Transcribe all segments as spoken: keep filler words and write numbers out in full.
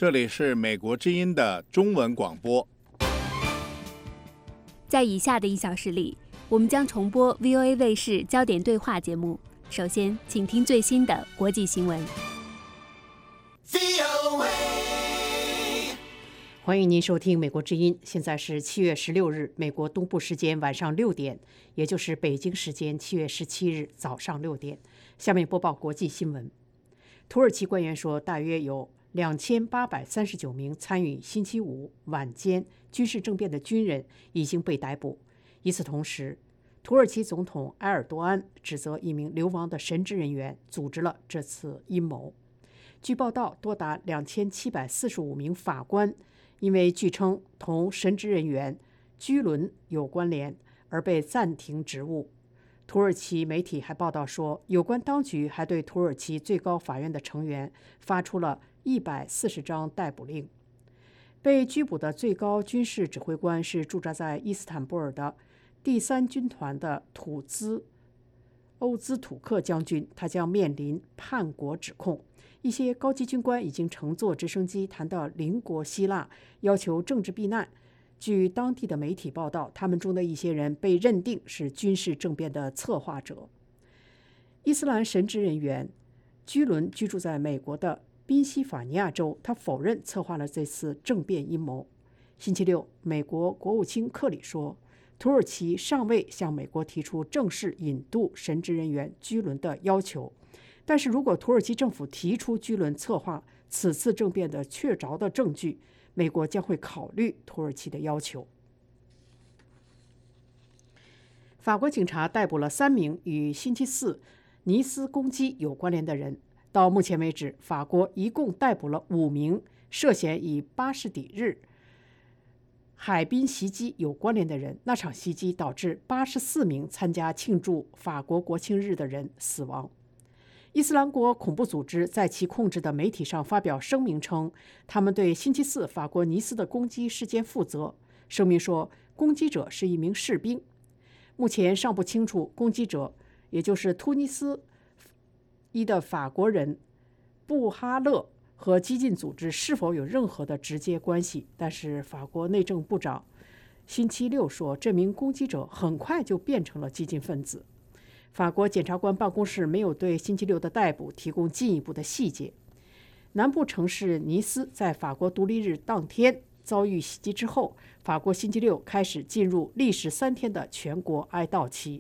这里是美国之音的中文广播。 在以下的一小时里，我们将重播 V O A 卫视焦点对话节目。首先，请听最新的国际新闻。 欢迎您收听美国之音，现在是七月十六日，美国东部时间晚上六点，也就是北京时间七月十七日早上六点。下面播报国际新闻。土耳其官员说，大约有两千八百三十九名参与星期五晚间军事政变的军人已经被逮捕。与此同时，土耳其总统埃尔多安指责一名流亡的神职人员组织了这次阴谋。据报道，多达两千七百四十五名法官因为据称同神职人员居伦有关联而被暂停职务。土耳其媒体还报道说，有关当局还对土耳其最高法院的成员发出了一百四十张逮捕令。被拘捕的最高军事指挥官是驻扎在伊斯坦布尔的第三军团的土兹欧兹土克将军，他将面临叛国指控。一些高级军官已经乘坐直升机谈到邻国希腊，要求政治避难。据当地的媒体报道，他们中的一些人被认定是军事政变的策划者。伊斯兰神职人员居伦居住在美国的宾夕法尼亚州，他否认策划了这次政变阴谋。星期六，美国国务卿克里说，土耳其尚未向美国提出正式引渡神职人员居伦的要求，但是如果土耳其政府提出居伦策划此次政变的确凿的证据，美国将会考虑土耳其的要求。法国警察逮捕了三名与星期四尼斯攻击有关联的人。到目前为止，法国一共逮捕了五名涉嫌以巴士底日海滨袭击有关联的人。那场袭击导致八十四名参加庆祝法国国庆日的人死亡。伊斯兰国恐怖组织在其控制的媒体上发表声明称，他们对星期四法国尼斯的攻击事件负责。声明说，攻击者是一名士兵。目前尚不清楚攻击者，也就是突尼斯裔的法国人布哈勒和激进组织是否有任何的直接关系。但是法国内政部长星期六说，这名攻击者很快就变成了激进分子。法国检察官办公室没有对星期六的逮捕提供进一步的细节。南部城市尼斯在法国独立日当天遭遇袭击之后，法国星期六开始进入历时三天的全国哀悼期。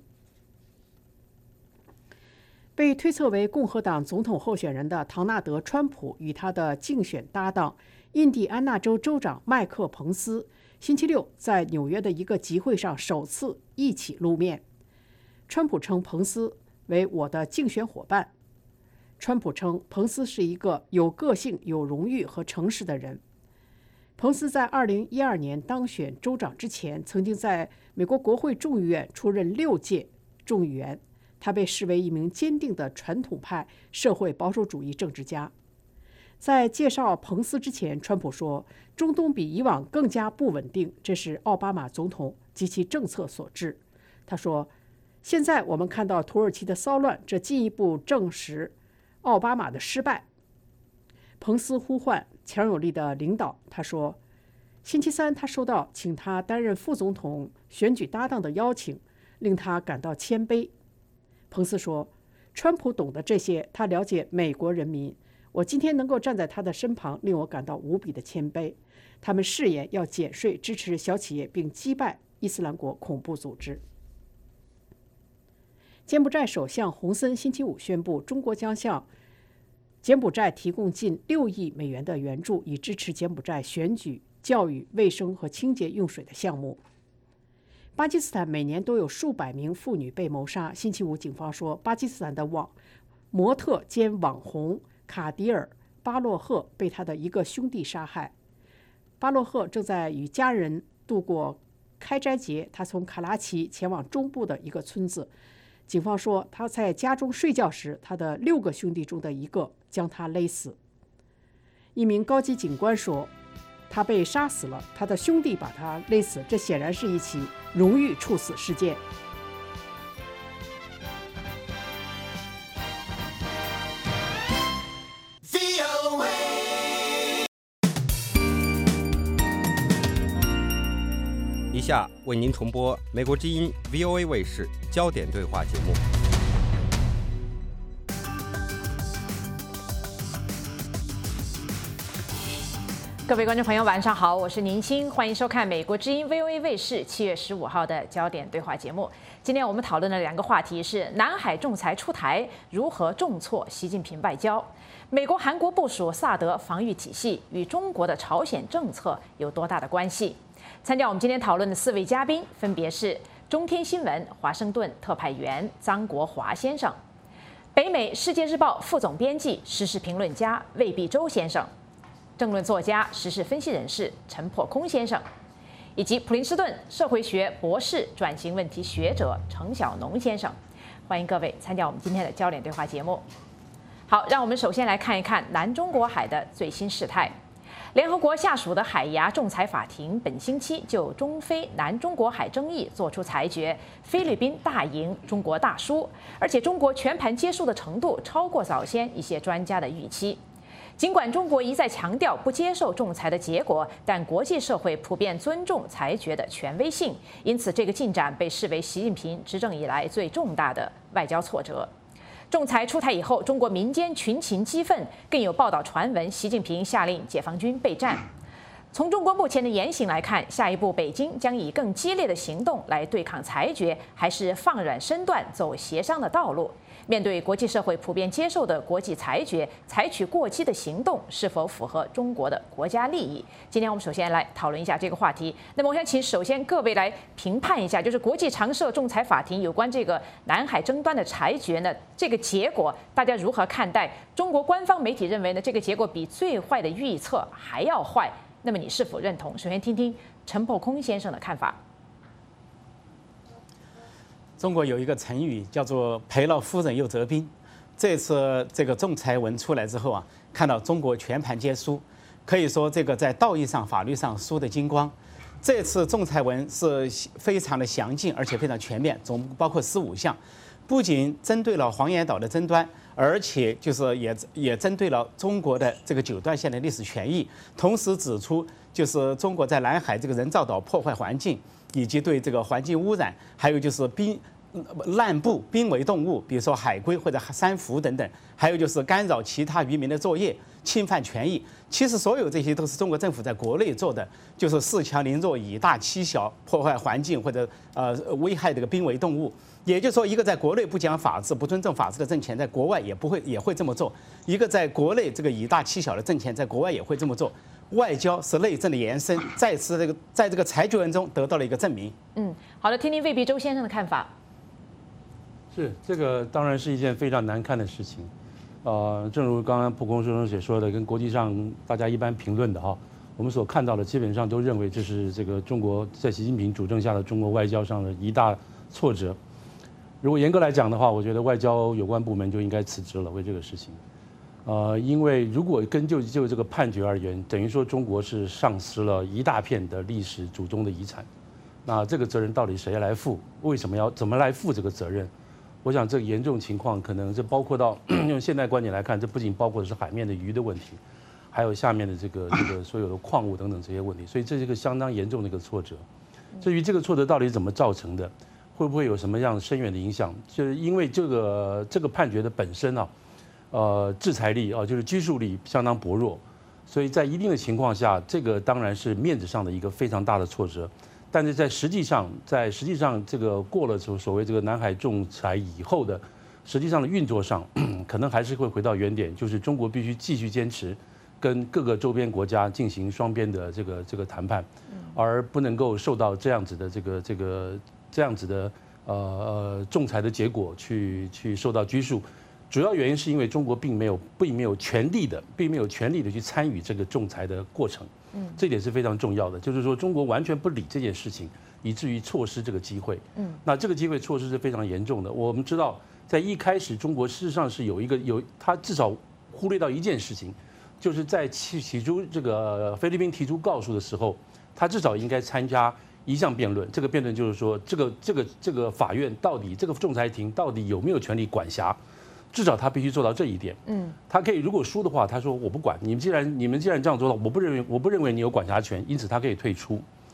被推测为共和党总统候选人的唐纳德·川普与他的竞选搭档印第安纳州州长麦克·彭斯星期六在纽约的一个集会上首次一起露面。川普称彭斯为我的竞选伙伴。川普称彭斯是一个有个性、有荣誉和诚实的人。彭斯在二零一二年当选州长之前，曾经在美国国会众议院出任六届众议员。他被视为一名坚定的传统派社会保守主义政治家。在介绍彭斯之前，川普说，中东比以往更加不稳定，这是奥巴马总统及其政策所致。他说，现在我们看到土耳其的骚乱，这进一步证实奥巴马的失败。彭斯呼唤强有力的领导。他说，星期三他收到请他担任副总统选举搭档的邀请，令他感到谦卑。彭斯说，川普懂得这些，他了解美国人民。我今天能够站在他的身旁，令我感到无比的谦卑。他们誓言要减税，支持小企业，并击败伊斯兰国恐怖组织。柬埔寨首相洪森星期五宣布，中国将向柬埔寨提供近六亿美元的援助，以支持柬埔寨选举、教育、卫生和清洁用水的项目。巴基斯坦每年都有数百名妇女被谋杀。星期五，警方说，巴基斯坦的网模特兼网红卡迪尔·巴洛赫被他的一个兄弟杀害。巴洛赫正在与家人度过开斋节，他从卡拉奇前往中部的一个村子。警方说，他在家中睡觉时，他的六个兄弟中的一个将他勒死。一名高级警官说，他被杀死了，他的兄弟把他勒死，这显然是一起荣誉处死事件。 下为您重播美国之音 V O A 卫视焦点对话节目。 各位观众朋友，晚上好，我是宁欣，欢迎收看美国之音 V O A 卫视七月十五号的焦点对话节目。今天我们讨论的两个话题是南海仲裁出台如何重挫习近平外交，美国、韩国部署萨德防御体系与中国的朝鲜政策有多大的关系？参加我们今天讨论的四位嘉宾分别是中天新闻华盛顿特派员张国华先生，北美世界日报副总编辑、时事评论家魏必洲先生，政论作家、时事分析人士陈破空先生，以及普林斯顿社会学博士、转型问题学者程晓农先生。欢迎各位参加我们今天的焦点对话节目。好，让我们首先来看一看南中国海的最新事态。联合国下属的海牙仲裁法庭本星期就中非南中国海争议作出裁决，菲律宾大赢，中国大输，而且中国全盘接受的程度超过早先一些专家的预期。尽管中国一再强调不接受仲裁的结果，但国际社会普遍尊重裁决的权威性，因此这个进展被视为习近平执政以来最重大的外交挫折。仲裁出台以后，中国民间群情激愤，更有报道传闻习近平下令解放军备战。从中国目前的言行来看，下一步北京将以更激烈的行动来对抗裁决，还是放软身段走协商的道路？面对国际社会普遍接受的国际裁决，采取过激的行动是否符合中国的国家利益？今天我们首先来讨论一下这个话题。那么我想请首先各位来评判一下，就是国际常设仲裁法庭有关这个南海争端的裁决呢，这个结果大家如何看待？中国官方媒体认为呢，这个结果比最坏的预测还要坏。那么你是否认同？首先听听陈破空先生的看法。 中国有一个成语叫做“赔了夫人又折兵”。这次这个仲裁文出来之后啊，看到中国全盘皆输，可以说这个在道义上、法律上输得精光。这次仲裁文是非常的详尽，而且非常全面，总包括十五项，不仅针对了黄岩岛的争端，而且就是也也针对了中国的这个九段线的历史权益，同时指出就是中国在南海这个人造岛破坏环境，以及对这个环境污染，还有就是濒滥捕濒危动物，比如说海龟或者珊瑚等等，还有就是干扰其他渔民的作业，侵犯权益。其实所有这些都是中国政府在国内做的，就是恃强凌弱、以大欺小，破坏环境或者呃危害这个濒危动物。也就是说，一个在国内不讲法治、不尊重法治的政权，在国外也不会也会这么做；一个在国内这个以大欺小的政权，在国外也会这么做。外交是内政的延伸，再次这个在这个裁决文中得到了一个证明。 嗯，好的，听听魏必洲先生的看法。 是，这个当然是一件非常难看的事情。呃，正如刚刚破空先生所说的，跟国际上大家一般评论的哈，我们所看到的基本上都认为这是这个中国在习近平主政下的中国外交上的一大挫折。如果严格来讲的话，我觉得外交有关部门就应该辞职了，为这个事情。呃，因为如果跟就就这个判决而言，等于说中国是丧失了一大片的历史祖宗的遗产，那这个责任到底谁来负？为什么要怎么来负这个责任？我想这个严重情况可能这包括到用现代观点来看，这不仅包括的是海面的鱼的问题，还有下面的这个这个所有的矿物等等这些问题，所以这是一个相当严重的一个挫折。至于这个挫折到底怎么造成的，会不会有什么样深远的影响？就是因为这个这个判决的本身啊，呃，制裁力啊，就是拘束力相当薄弱，所以在一定的情况下，这个当然是面子上的一个非常大的挫折。但是在实际上，在实际上这个过了所所谓这个南海仲裁以后的实际上的运作上，可能还是会回到原点，就是中国必须继续坚持跟各个周边国家进行双边的这个这个谈判，而不能够受到这样子的这个这个这样子的呃呃仲裁的结果去去受到拘束。主要原因是因为中国并没有并没有全力的并没有全力的去参与这个仲裁的过程。嗯，这点是非常重要的，就是说中国完全不理这件事情，以至于错失这个机会。嗯，那这个机会错失是非常严重的。我们知道，在一开始，中国事实上是有一个有，他至少忽略到一件事情，就是在起起初这个菲律宾提出告诉的时候，他至少应该参加一项辩论。这个辩论就是说，这个这个这个法院到底这个仲裁庭到底有没有权利管辖？至少他必须做到这一点。嗯，他可以如果输的话，他说我不管你们，既然你们既然这样做到，我不认为我不认为你有管辖权，因此他可以退出。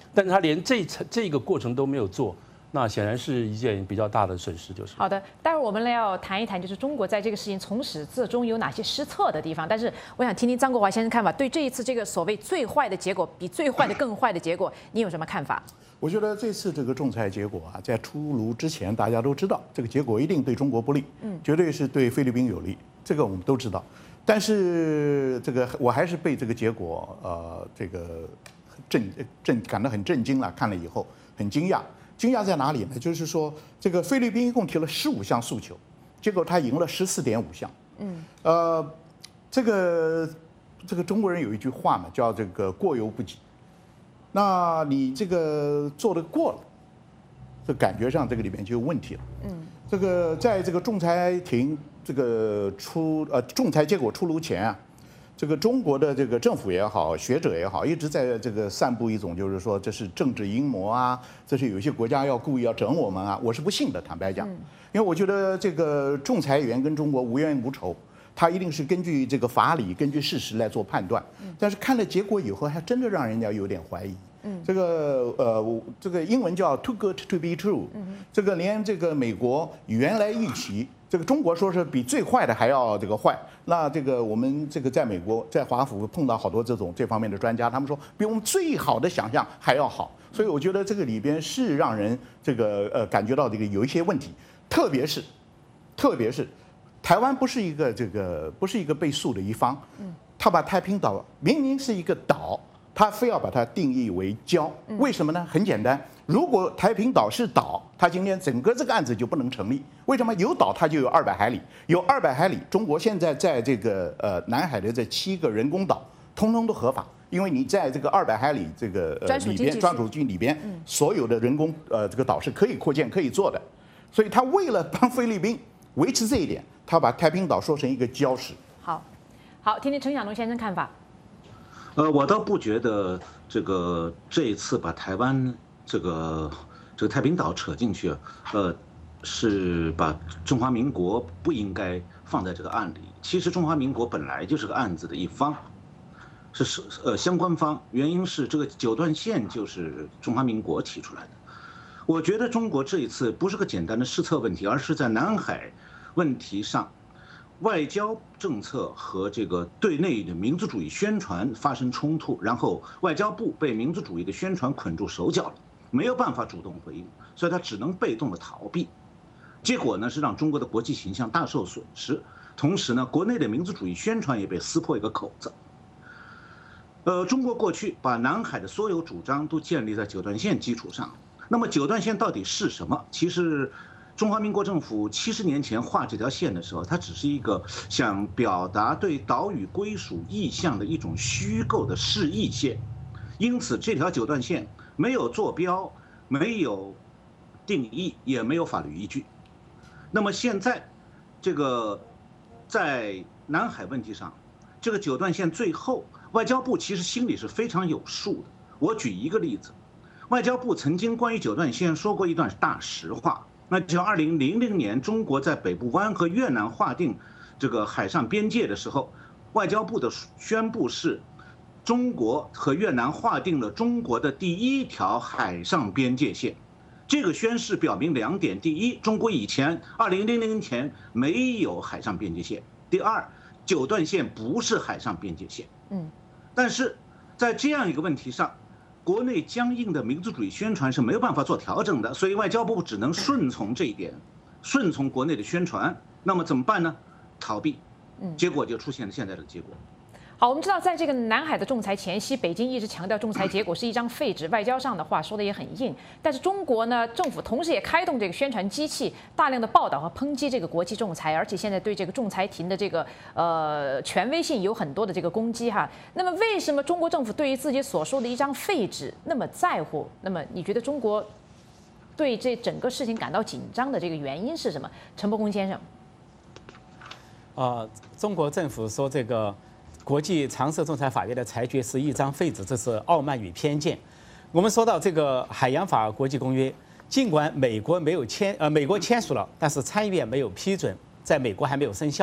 但是他连这这个过程都没有做。那显然是一件比较大的损失，就是。 好的，待会儿我们来要谈一谈，就是中国在这个事情从始至终有哪些失策的地方。但是我想听听张国华先生看法，对这一次这个所谓最坏的结果，比最坏的更坏的结果，你有什么看法？ 我觉得这次这个仲裁结果啊，在出炉之前，大家都知道这个结果一定对中国不利，嗯，绝对是对菲律宾有利，这个我们都知道。但是这个我还是被这个结果呃这个震震感到很震惊了，看了以后很惊讶。惊讶在哪里呢？就是说，这个菲律宾一共提了十五项诉求，结果他赢了十四点五项。嗯，呃，这个这个中国人有一句话嘛，叫这个过犹不及。那你这个做的过了，这感觉上这个里面就有问题了。嗯，这个在这个仲裁庭这个出呃仲裁结果出炉前啊。这个中国的这个政府也好，学者也好，一直在这个散布一种就是说这是政治阴谋啊，这是有一些国家要故意要整我们啊，我是不信的，坦白讲，因为我觉得这个仲裁员跟中国无冤无仇，他一定是根据这个法理、根据事实来做判断，但是看了结果以后，还真的让人家有点怀疑。这个呃，这个英文叫 too good to be true，这个连这个美国原来预期。这个中国说是比最坏的还要这个坏，那这个我们这个在美国在华府碰到好多这种这方面的专家，他们说比我们最好的想象还要好，所以我觉得这个里边是让人这个呃感觉到这个有一些问题，特别是特别是台湾不是一个这个不是一个被诉的一方，他把太平岛明明是一个岛，他非要把它定义为礁，为什么呢？很简单。如果太平岛是岛，它今天整个这个案子就不能成立。为什么？有岛它就有二百海里，有二百海里，中国现在在这个呃南海的这七个人工岛，通通都合法，因为你在这个二百海里这个呃里边专属区里边，所有的人工呃这个岛是可以扩建可以做的，所以他为了帮菲律宾维持这一点，他把太平岛说成一个礁石。 好，好，听听陈小龙先生看法。 呃，我倒不觉得这个这一次把台湾。这个这个太平岛扯进去，呃，是把中华民国不应该放在这个案里。其实中华民国本来就是个案子的一方，是是呃相关方。原因是这个九段线就是中华民国提出来的。我觉得中国这一次不是个简单的失策问题，而是在南海问题上，外交政策和这个对内的民族主义宣传发生冲突，然后外交部被民族主义的宣传捆住手脚了。没有办法主动回应，所以他只能被动的逃避，结果呢是让中国的国际形象大受损失，同时呢，国内的民族主义宣传也被撕破一个口子。呃，中国过去把南海的所有主张都建立在九段线基础上，那么九段线到底是什么？其实，中华民国政府七十年前画这条线的时候，它只是一个想表达对岛屿归属意向的一种虚构的示意线，因此这条九段线。没有坐标，没有定义，也没有法律依据。那么现在，这个在南海问题上，这个九段线最后，外交部其实心里是非常有数的。我举一个例子，外交部曾经关于九段线说过一段大实话，那就二零零零年中国在北部湾和越南划定这个海上边界的时候，外交部的宣布是。中国和越南划定了中国的第一条海上边界线，这个宣誓表明两点：第一，中国以前二零零零年前没有海上边界线；第二，九段线不是海上边界线。嗯，但是在这样一个问题上，国内僵硬的民族主义宣传是没有办法做调整的，所以外交部只能顺从这一点，顺从国内的宣传。那么怎么办呢？逃避，结果就出现了现在的结果。 好，我们知道，在这个南海的仲裁前夕，北京一直强调仲裁结果是一张废纸，外交上的话说的也很硬。但是中国呢，政府同时也开动这个宣传机器，大量的报道和抨击这个国际仲裁，而且现在对这个仲裁庭的这个呃权威性有很多的这个攻击哈。那么，为什么中国政府对于自己所说的一张废纸那么在乎？那么，你觉得中国对这整个事情感到紧张的这个原因是什么？陈伯公先生， 呃，中国政府说这个。国际常设仲裁法院的裁决是一张废纸，这是傲慢与偏见。我们说到这个海洋法国际公约，尽管美国没有签，呃，美国签署了，但是参议院没有批准，在美国还没有生效。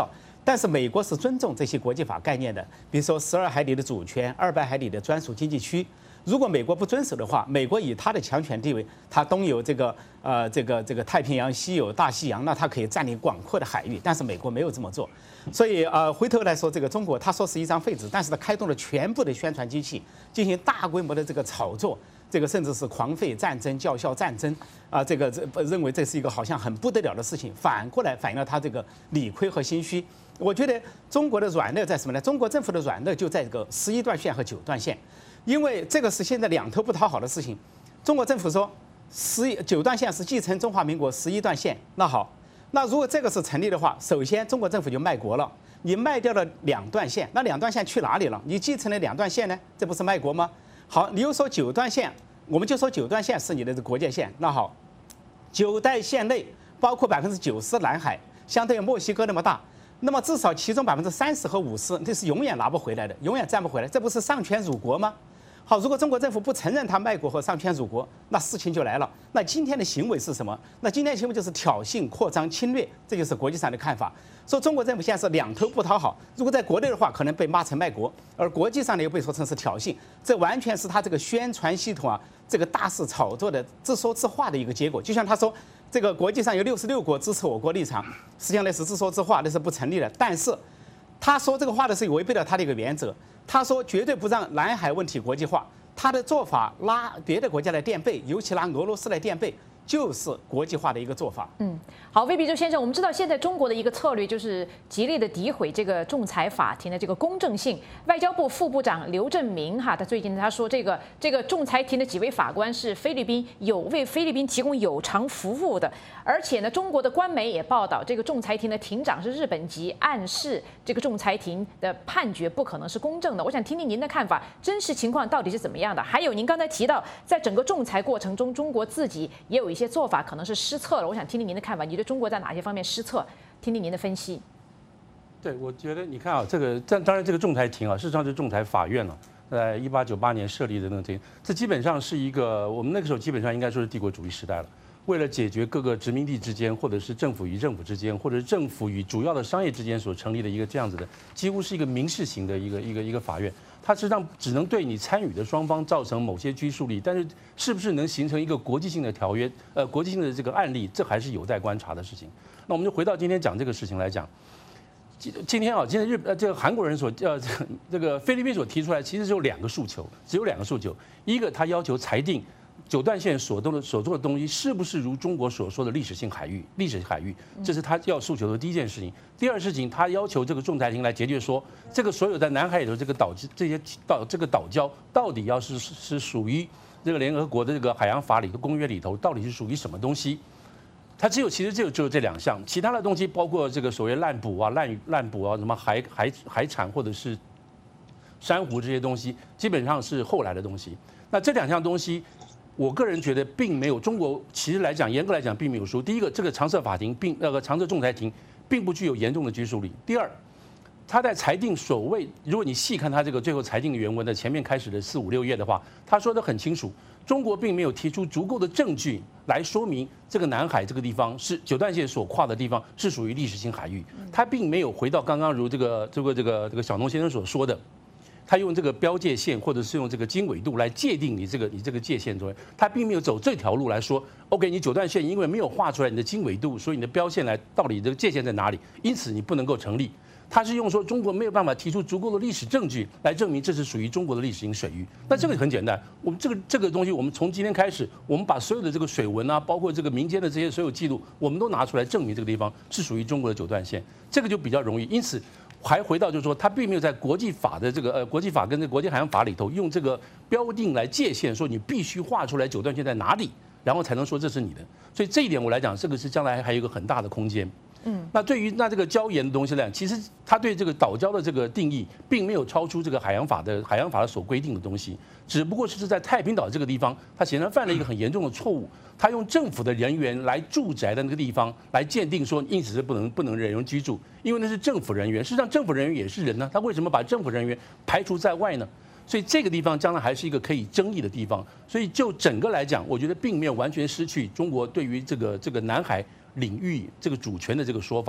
但是美国是尊重这些国际法概念的，比如说十二海里的主权、二百海里的专属经济区。如果美国不遵守的话，美国以它的强权地位，它东有这个呃这个这个太平洋，西有大西洋，那它可以占领广阔的海域。但是美国没有这么做，所以呃回头来说，这个中国他说是一张废纸，但是他开动了全部的宣传机器，进行大规模的这个炒作。这个甚至是狂吠战争、叫嚣战争啊，这个这认为这是一个好像很不得了的事情，反过来反映了他这个理亏和心虚。我觉得中国的软肋在什么呢？中国政府的软肋就在这个十一段线和九段线，因为这个是现在两头不讨好的事情。中国政府说十九段线是继承中华民国十一段线，那好，那如果这个是成立的话，首先中国政府就卖国了，你卖掉了两段线，那两段线去哪里了？你继承了两段线呢，这不是卖国吗？好，你又说九段线，我们就说九段线是你的国界线。那好，九段线内包括百分之九十南海，相对于墨西哥那么大，那么至少其中百分之三十和五十，这是永远拿不回来的，永远占不回来，这不是丧权辱国吗？好，如果中国政府不承认他卖国和丧权辱国，那事情就来了。那今天的行为是什么？那今天的行为就是挑衅、扩张、侵略，这就是国际上的看法。说中国政府现在是两头不讨好，如果在国内的话，可能被骂成卖国，而国际上呢又被说成是挑衅，这完全是他这个宣传系统啊，这个大肆炒作的自说自话的一个结果。就像他说，这个国际上有六十六国支持我国立场，实际上那是自说自话，那是不成立的。但是他说这个话的是违背了他的一个原则。他说绝对不让南海问题国际化，他的做法拉别的国家来垫背，尤其拉俄罗斯来垫背，就是国际化的一个做法。 嗯，好，魏必洲先生，我们知道现在中国的一个策略就是极力的诋毁这个仲裁法庭的这个公正性。外交部副部长刘正明哈，他最近他说这个这个仲裁庭的几位法官是菲律宾有为菲律宾提供有偿服务的，而且呢，中国的官媒也报道这个仲裁庭的庭长是日本籍，暗示这个仲裁庭的判决不可能是公正的。我想听听您的看法，真实情况到底是怎么样的？还有您刚才提到，在整个仲裁过程中，中国自己也有一些做法可能是失策了。我想听听您的看法，你对中国在哪些方面失策？听听您的分析。 对，我觉得你看啊，这个当当然这个仲裁庭啊，事实上是仲裁法院了、啊，在一八九八年设立的那个庭，这基本上是一个我们那个时候基本上应该说是帝国主义时代了。为了解决各个殖民地之间，或者是政府与政府之间，或者是政府与主要的商业之间所成立的一个这样子的，几乎是一个民事型的一个一个一个法院。它实际上只能对你参与的双方造成某些拘束力，但是是不是能形成一个国际性的条约，呃，国际性的这个案例，这还是有待观察的事情。那我们就回到今天讲这个事情来讲，今天啊，今天日呃这个韩国人所呃这个菲律宾所提出来，其实只有两个诉求，只有两个诉求，一个他要求裁定九段线所做的所做的东西是不是如中国所说的历史性海域？历史海域，这是他要诉求的第一件事情。第二事情，他要求这个仲裁庭来决定说，这个所有在南海里头这个岛这些岛这个岛礁到底要是是属于这个联合国的这个海洋法里的公约里头，到底是属于什么东西？它只有其实只有只有这两项，其他的东西包括这个所谓滥捕啊、滥滥捕啊、什么海海海产或者是珊瑚这些东西，基本上是后来的东西。那这两项东西，我个人觉得并没有中国，其实来讲，严格来讲并没有输。第一个，这个常设法庭并那个常设仲裁庭并不具有严重的拘束力。第二，他在裁定所谓，如果你细看他这个最后裁定的原文的前面开始的四五六页的话，他说的很清楚，中国并没有提出足够的证据来说明这个南海这个地方是九段线所跨的地方是属于历史性海域。他并没有回到刚刚如这个这个这个这个小农先生所说的。他用这个标界线，或者是用这个经纬度来界定你这个你这个界限中，他并没有走这条路来说 ，OK， 你九段线因为没有画出来你的经纬度，所以你的标线来到底这个界限在哪里，因此你不能够成立。他是用说中国没有办法提出足够的历史证据来证明这是属于中国的历史性水域。那这个很简单，我们这个这个东西，我们从今天开始，我们把所有的这个水文啊，包括这个民间的这些所有记录，我们都拿出来证明这个地方是属于中国的九段线，这个就比较容易。因此。还回到就是说，他并没有在国际法的这个呃国际法跟这个国际海洋法里头用这个标定来界限，说你必须画出来九段线在哪里，然后才能说这是你的。所以这一点我来讲，这个是将来还有一个很大的空间。嗯，那对于那这个礁岩的东西来讲，其实它对这个岛礁的这个定义，并没有超出这个海洋法的海洋法所规定的东西，只不过是在太平岛这个地方，它显然犯了一个很严重的错误。他用政府的人员来住宅的那个地方来鉴定说，因此是不能不能人员居住，因为那是政府人员。事实上，政府人员也是人呢，他为什么把政府人员排除在外呢？所以这个地方将来还是一个可以争议的地方。所以就整个来讲，我觉得并没有完全失去中国对于这个这个南海领域这个主权的这个说法。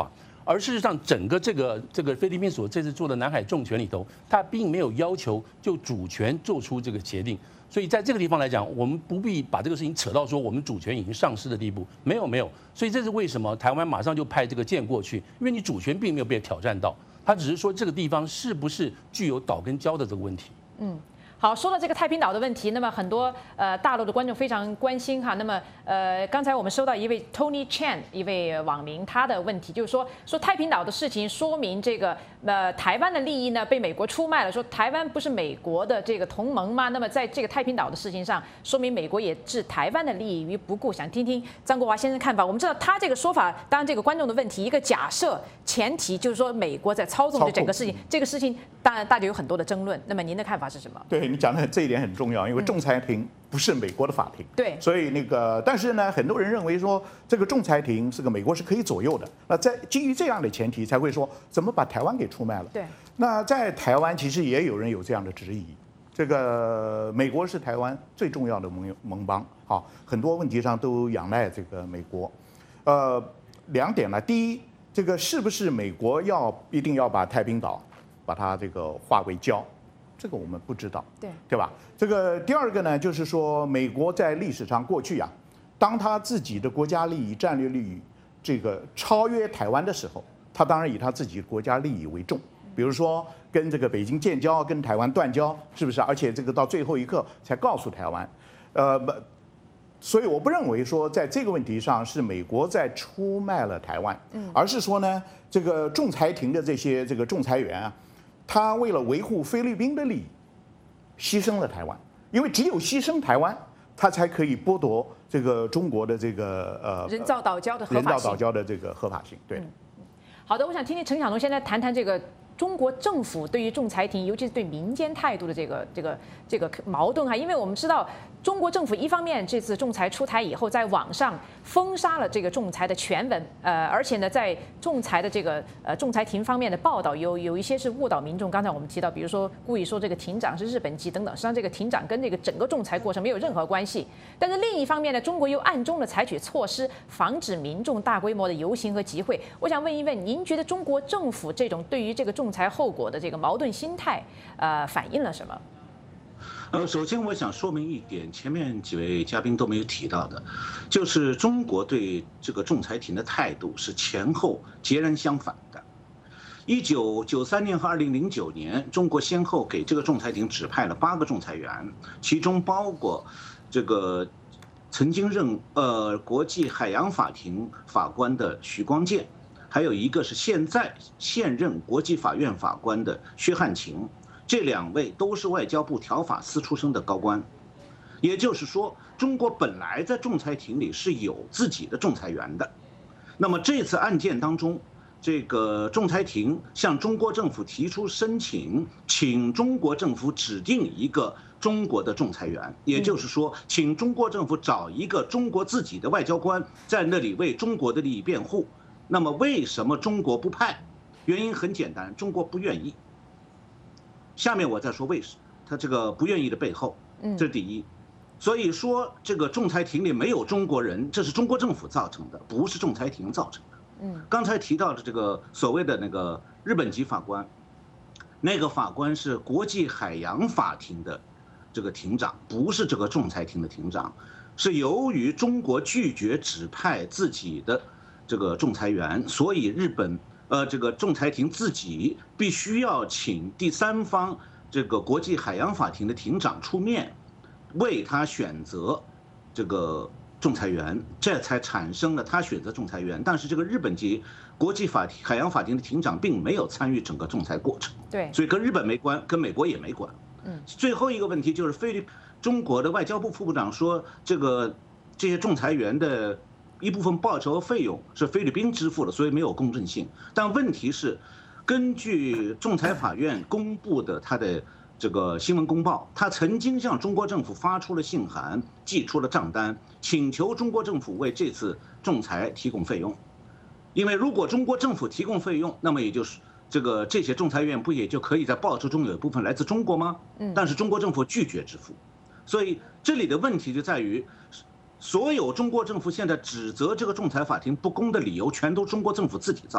而事实上，整个这个这个菲律宾所这次做的南海重权里头，它并没有要求就主权做出这个协定。所以在这个地方来讲，我们不必把这个事情扯到说我们主权已经丧失的地步，没有没有。所以这是为什么台湾马上就派这个舰过去，因为你主权并没有被挑战到，他只是说这个地方是不是具有岛跟礁的这个问题。 嗯。好，说到这个太平岛的问题，那么很多呃大陆的观众非常关心哈。那么呃，刚才我们收到一位 Tony Chan 一位网民他的问题，就是说说太平岛的事情，说明这个呃台湾的利益呢被美国出卖了。说台湾不是美国的这个同盟吗？那么在这个太平岛的事情上，说明美国也置台湾的利益于不顾。想听听张国华先生看法。我们知道他这个说法，当然这个观众的问题，一个假设前提就是说美国在操纵这整个事情，这个事情当然大家有很多的争论。那么您的看法是什么？ 对。你讲的这一点很重要，因为仲裁庭不是美国的法庭， 对， 所以那个，但是呢，很多人认为说这个仲裁庭这个美国是可以左右的。那在基于这样的前提，才会说怎么把台湾给出卖了？ 对。 那在台湾其实也有人有这样的质疑，这个美国是台湾最重要的盟盟邦，啊，很多问题上都仰赖这个美国。呃，两点呢，第一，这个是不是美国要一定要把太平岛把它这个划为礁？这个我们不知道， 对对吧？这个第二个呢，就是说美国在历史上过去啊，当他自己的国家利益、战略利益这个超越台湾的时候，他当然以他自己国家利益为重。比如说跟这个北京建交、跟台湾断交，是不是？而且这个到最后一刻才告诉台湾，呃，不，所以我不认为说在这个问题上是美国在出卖了台湾，嗯，而是说呢，这个仲裁庭的这些这个仲裁员啊。他为了维护菲律宾的利益，牺牲了台湾，因为只有牺牲台湾，他才可以剥夺这个中国的这个呃人造岛礁的合法性， 人造岛礁的这个合法性。对， 嗯，好的，我想听听陈晓农现在谈谈这个中国政府对于仲裁庭，尤其是对民间态度的这个这个这个矛盾哈，因为我们知道中国政府一方面这次仲裁出台以后，在网上封杀了这个仲裁的全文，呃，而且呢，在仲裁的这个呃仲裁庭方面的报道有有一些是误导民众。刚才我们提到，比如说故意说这个庭长是日本籍等等，实际上这个庭长跟这个整个仲裁过程没有任何关系。但是另一方面呢，中国又暗中的采取措施，防止民众大规模的游行和集会。我想问一问，您觉得中国政府这种对于这个仲裁后果的这个矛盾心态，呃，反映了什么？ 呃，首先我想说明一点，前面几位嘉宾都没有提到的，就是中国对这个仲裁庭的态度是前后截然相反的。一九九三年和二零零九年，中国先后给这个仲裁庭指派了八个仲裁员，其中包括这个曾经任呃国际海洋法庭法官的许光建，还有一个是现在现任国际法院法官的薛汉卿。这两位都是外交部条法司出身的高官，也就是说，中国本来在仲裁庭里是有自己的仲裁员的。那么这次案件当中，这个仲裁庭向中国政府提出申请，请中国政府指定一个中国的仲裁员，也就是说，请中国政府找一个中国自己的外交官在那里为中国的利益辩护。那么为什么中国不派？原因很简单，中国不愿意。下面我再说为什么他这个不愿意的背后，这是第一。所以说这个仲裁庭里没有中国人，这是中国政府造成的，不是仲裁庭造成的。嗯，刚才提到的这个所谓的那个日本籍法官，那个法官是国际海洋法庭的这个庭长，不是这个仲裁庭的庭长，是由于中国拒绝指派自己的这个仲裁员，所以日本。呃，这个仲裁庭自己必须要请第三方这个国际海洋法庭的庭长出面，为他选择这个仲裁员，这才产生了他选择仲裁员。但是这个日本籍国际法庭海洋法庭的庭长并没有参与整个仲裁过程， 对， 所以跟日本没关，跟美国也没关。嗯，最后一个问题就是菲律中国的外交部副部长说，这个这些仲裁员的。一部分报酬费用是菲律宾支付的，所以没有公正性。但问题是，根据仲裁法院公布的他的这个新闻公报，他曾经向中国政府发出了信函，寄出了账单，请求中国政府为这次仲裁提供费用。因为如果中国政府提供费用，那么也就是这个这些仲裁员不也就可以在报酬中有一部分来自中国吗？嗯，但是中国政府拒绝支付，所以这里的问题就在于。所有中国政府现在指责这个仲裁法庭不公的理由，全都中国政府自己造成的。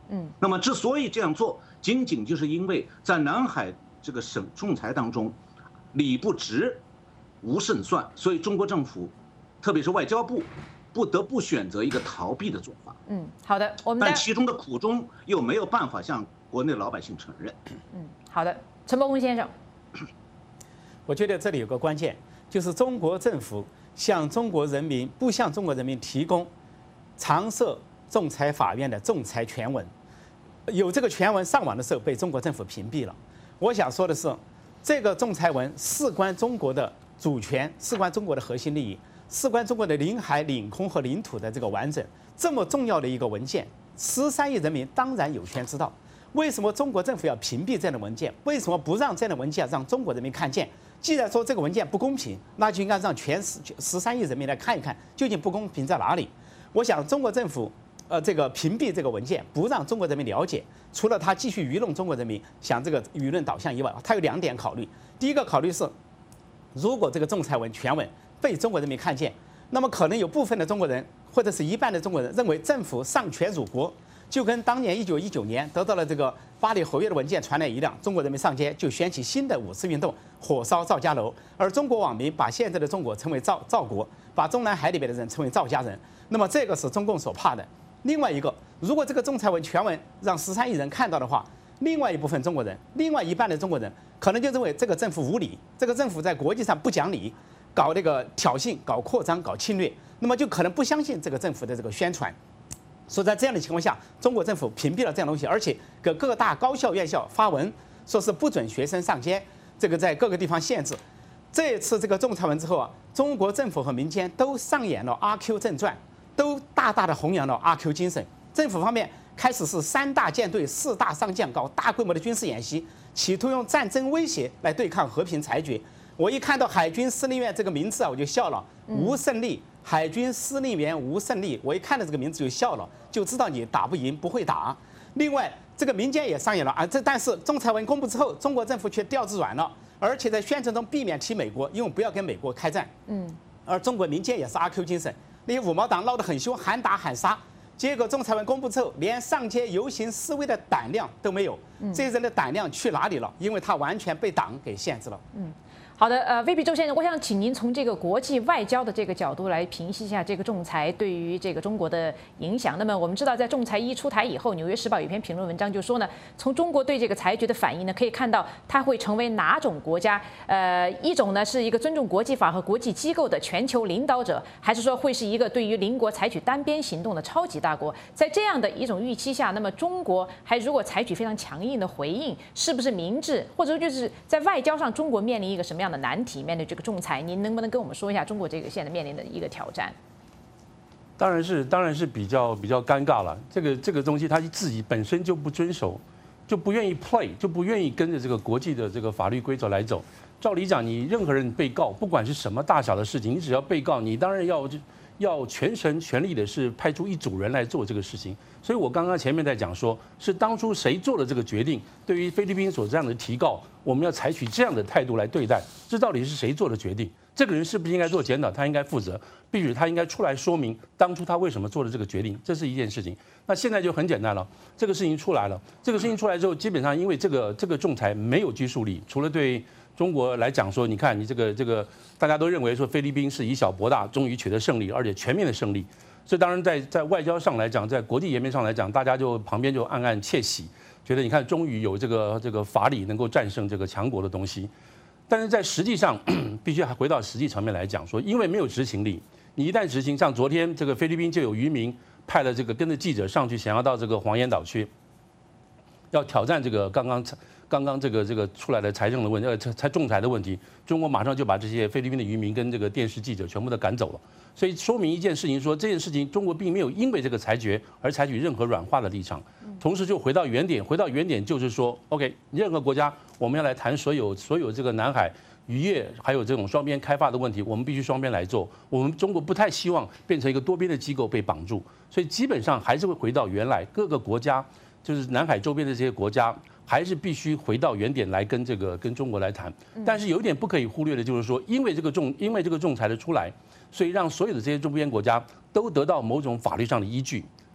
嗯，那么之所以这样做，仅仅就是因为在南海这个省仲裁当中，理不直，无胜算，所以中国政府，特别是外交部，不得不选择一个逃避的做法。 嗯，好的，我们但其中的苦衷又没有办法向国内老百姓承认。 嗯，好的，陈伯宏先生， 我觉得这里有个关键，就是中国政府向中国人民不向中国人民提供常设仲裁法院的仲裁全文，有这个全文上网的时候被中国政府屏蔽了。我想说的是，这个仲裁文事关中国的主权，事关中国的核心利益，事关中国的领海、领空和领土的这个完整，这么重要的一个文件，十三亿人民当然有权知道。为什么中国政府要屏蔽这样的文件？为什么不让这样的文件让中国人民看见？既然说这个文件不公平，那就应该让全十十三亿人民来看一看，究竟不公平在哪里？我想中国政府，呃，这个屏蔽这个文件，不让中国人民了解，除了他继续愚弄中国人民，想这个舆论导向以外，他有两点考虑。第一个考虑是，如果这个仲裁文全文被中国人民看见，那么可能有部分的中国人或者是一半的中国人认为政府丧权辱国。就跟当年一九一九年得到了这个巴黎和约的文件传来一样，中国人民上街就掀起新的五四运动，火烧赵家楼，而中国网民把现在的中国称为赵赵国，把中南海里边的人称为赵家人。那么这个是中共所怕的。另外一个，如果这个仲裁文全文让十三亿人看到的话，另外一部分中国人，另外一半的中国人可能就认为这个政府无理，这个政府在国际上不讲理，搞那个挑衅、搞扩张、搞侵略，那么就可能不相信这个政府的这个宣传。所以在这样的情况下，中国政府屏蔽了这样东西，而且给各大高校院校发文，说是不准学生上街，这个在各个地方限制。这次这个仲裁文之后啊，中国政府和民间都上演了阿 Q 正传，都大大的弘扬了阿 Q 精神。政府方面开始是三大舰队、四大上将搞大规模的军事演习，企图用战争威胁来对抗和平裁决。我一看到海军司令员这个名字啊，我就笑了，吴胜利。海军司令员吴胜利，我一看到这个名字就笑了，就知道你打不赢，不会打。另外，这个民间也上演了啊，这但是仲裁文公布之后，中国政府却调子软了，而且在宣传中避免提美国，因为不要跟美国开战。嗯，而中国民间也是阿 Q 精神，那些五毛党闹得很凶，喊打喊杀。结果仲裁文公布之后，连上街游行示威的胆量都没有，这些人的胆量去哪里了？因为他完全被党给限制了。嗯。 好的，呃，V P 周先生，我想请您从这个国际外交的这个角度来评析一下这个仲裁对于这个中国的影响。那么我们知道，在仲裁一出台以后，《纽约时报》有一篇评论文章就说呢，从中国对这个裁决的反应呢，可以看到它会成为哪种国家？呃，一种呢是一个尊重国际法和国际机构的全球领导者，还是说会是一个对于邻国采取单边行动的超级大国？在这样的一种预期下，那么中国还如果采取非常强硬的回应，是不是明智？或者说就是在外交上，中国面临一个什么样的难题？面对这个仲裁，您能不能跟我们说一下中国这个现在面临的一个挑战？ 当然是，当然是比较比较尴尬了。这个这个东西，他自己本身就不遵守，就不愿意 play， 就不愿意跟着这个国际的这个法律规则来走。照理讲，你任何人被告，不管是什么大小的事情，你只要被告，你当然要要全神全力的是派出一组人来做这个事情。所以我刚刚前面在讲说，是当初谁做了这个决定，对于菲律宾所这样的提告，我们要采取这样的态度来对待，这到底是谁做的决定？这个人是不是应该做检讨？他应该负责，必须他应该出来说明当初他为什么做了这个决定，这是一件事情。那现在就很简单了，这个事情出来了，这个事情出来之后，基本上因为这个这个仲裁没有拘束力，除了对中国来讲说，你看你这个这个大家都认为说菲律宾是以小博大，终于取得胜利，而且全面的胜利。所以当然在在外交上来讲，在国际颜面上来讲，大家就旁边就暗暗窃喜，觉得你看终于有这个这个法理能够战胜这个强国的东西。但是在实际上，必须还回到实际层面来讲说，因为没有执行力，你一旦执行，像昨天这个菲律宾就有渔民派了这个跟着记者上去，想要到这个黄岩岛去，要挑战这个刚刚刚刚这个这个出来的财政的问题，呃，才仲裁的问题，中国马上就把这些菲律宾的渔民跟这个电视记者全部都赶走了。所以说明一件事情说，这件事情中国并没有因为这个裁决而采取任何软化的立场，同时就回到原点，回到原点就是说 ，OK， 任何国家我们要来谈所有所有这个南海渔业还有这种双边开发的问题，我们必须双边来做。我们中国不太希望变成一个多边的机构被绑住，所以基本上还是会回到原来各个国家，就是南海周边的这些国家。还是必须回到原点来跟这个跟中国来谈，但是有一点不可以忽略的就是说，因为这个仲因为这个仲裁的出来，所以让所有的这些周边国家都得到某种法律上的依据。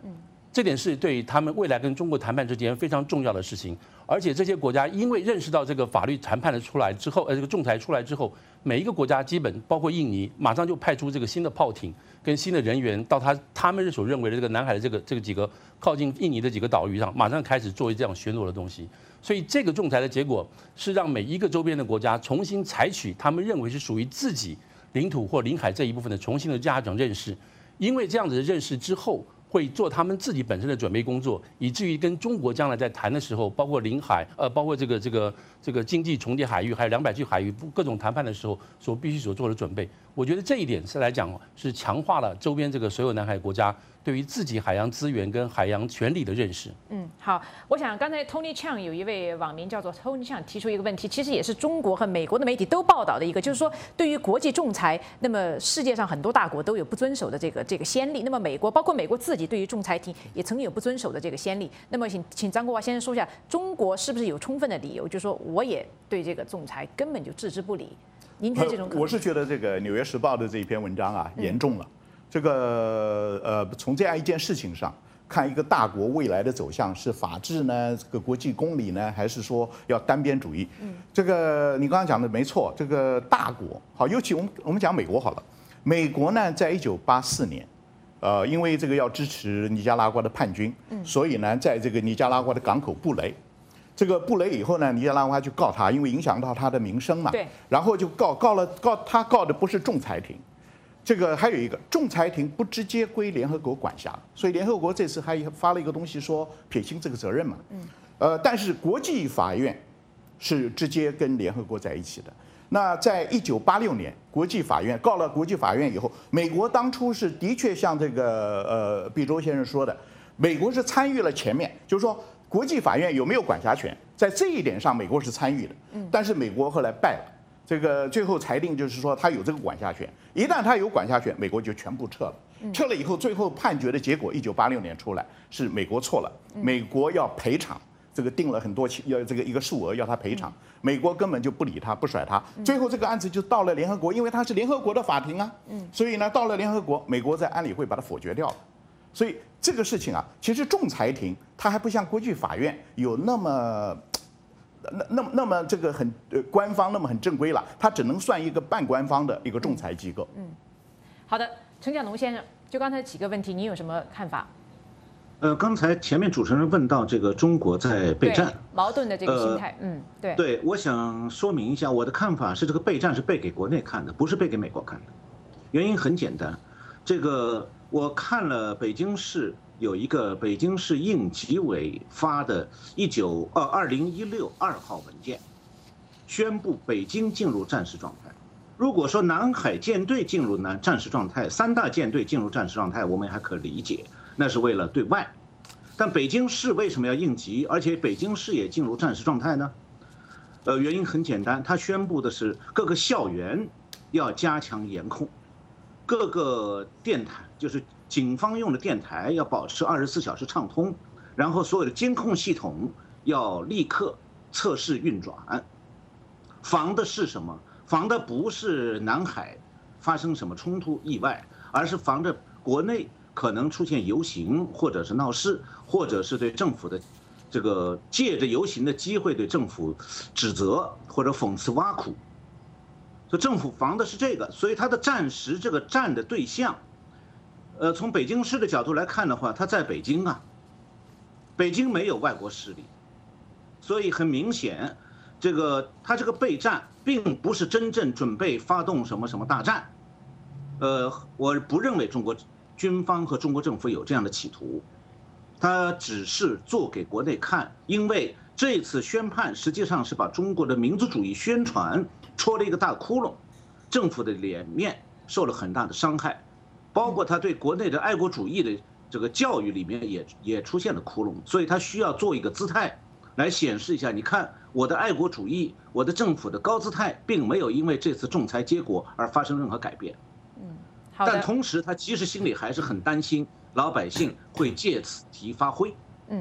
这点是对他们未来跟中国谈判之间非常重要的事情。而且这些国家因为认识到这个法律谈判的出来之后，呃，这个仲裁出来之后，每一个国家基本包括印尼，马上就派出这个新的炮艇跟新的人员到他他们所认为的这个南海的这个这个几个靠近印尼的几个岛屿上，马上开始做这样巡逻的东西。所以这个仲裁的结果是让每一个周边的国家重新采取他们认为是属于自己领土或领海这一部分的重新的家长认识，因为这样子的认识之后，会做他们自己本身的准备工作，以至于跟中国将来在谈的时候，包括领海，呃，包括这个这个这个经济重叠海域，还有两百区海域各种谈判的时候，所必须所做的准备。我觉得这一点是来讲是强化了周边这个所有南海国家对于自己海洋资源跟海洋权利的认识。 嗯，好，我想刚才 Tony Chang 有一位网民叫做 Tony Chang 提出一个问题，其实也是中国和美国的媒体都报道的一个，就是说对于国际仲裁，那么世界上很多大国都有不遵守的这个这个先例，那么美国包括美国自己对于仲裁庭也曾经有不遵守的这个先例。那么请请张国华先生说一下，中国是不是有充分的理由，就是说我也对这个仲裁根本就置之不理？您觉得这种可能？ 我是觉得这个《纽约时报》的这一篇文章啊，严重了。这个呃，从这样一件事情上看，一个大国未来的走向是法治呢，这个国际公理呢，还是说要单边主义？嗯，这个你刚刚讲的没错，这个大国好，尤其我们我们讲美国好了，美国呢，在一九八四年，呃，因为这个要支持尼加拉瓜的叛军，嗯，所以呢，在这个尼加拉瓜的港口布雷。这个布雷以后呢，尼加拉瓜就告他，因为影响到他的名声嘛。对。然后就告告了告他告的不是仲裁庭，这个还有一个仲裁庭不直接归联合国管辖，所以联合国这次还发了一个东西说撇清这个责任嘛。嗯。呃，但是国际法院是直接跟联合国在一起的。那在一九八六年，国际法院告了国际法院以后，美国当初是的确像这个呃毕周先生说的，美国是参与了前面，就是说。国际法院有没有管辖权，在这一点上，美国是参与的。但是美国后来败了，这个最后裁定就是说，他有这个管辖权。一旦他有管辖权，美国就全部撤了。撤了以后，最后判决的结果，一九八六年出来是美国错了，美国要赔偿，这个定了很多钱，要这个一个数额要他赔偿。美国根本就不理他，不甩他。最后这个案子就到了联合国，因为它是联合国的法庭啊。所以呢，到了联合国，美国在安理会把它否决掉了。所以这个事情啊，其实仲裁庭它还不像国际法院有那么、那、那么、那么这个很呃官方，那么很正规了，它只能算一个半官方的一个仲裁机构。 嗯，好的，陈甲农先生，就刚才几个问题，您有什么看法？ 呃，刚才前面主持人问到这个中国在备战矛盾的这个心态， 呃、 嗯，对， 对，我想说明一下，我的看法是这个备战是备给国内看的，不是备给美国看的。原因很简单，这个。我看了北京市有一个北京市应急委发的一九呃二零一六二号文件，宣布北京进入战时状态。如果说南海舰队进入南战时状态，三大舰队进入战时状态，我们还可理解，那是为了对外。但北京市为什么要应急，而且北京市也进入战时状态呢？呃，原因很简单，他宣布的是各个校园要加强严控。各个电台就是警方用的电台要保持二十四小时畅通，然后所有的监控系统要立刻测试运转。防的是什么？防的不是南海发生什么冲突意外，而是防着国内可能出现游行，或者是闹事，或者是对政府的这个借着游行的机会对政府指责或者讽刺挖苦。所以政府防的是这个，所以它的战时这个战的对象，呃，从北京市的角度来看的话，它在北京啊，北京没有外国势力，所以很明显，这个它这个备战并不是真正准备发动什么什么大战，呃，我不认为中国军方和中国政府有这样的企图，它只是做给国内看，因为这次宣判实际上是把中国的民族主义宣传戳了一个大窟窿，政府的脸面受了很大的伤害，包括他对国内的爱国主义的这个教育里面也也出现了窟窿，所以他需要做一个姿态来显示一下，你看我的爱国主义，我的政府的高姿态，并没有因为这次仲裁结果而发生任何改变。 嗯，好的。 但同时，他其实心里还是很担心老百姓会借此题发挥。 嗯。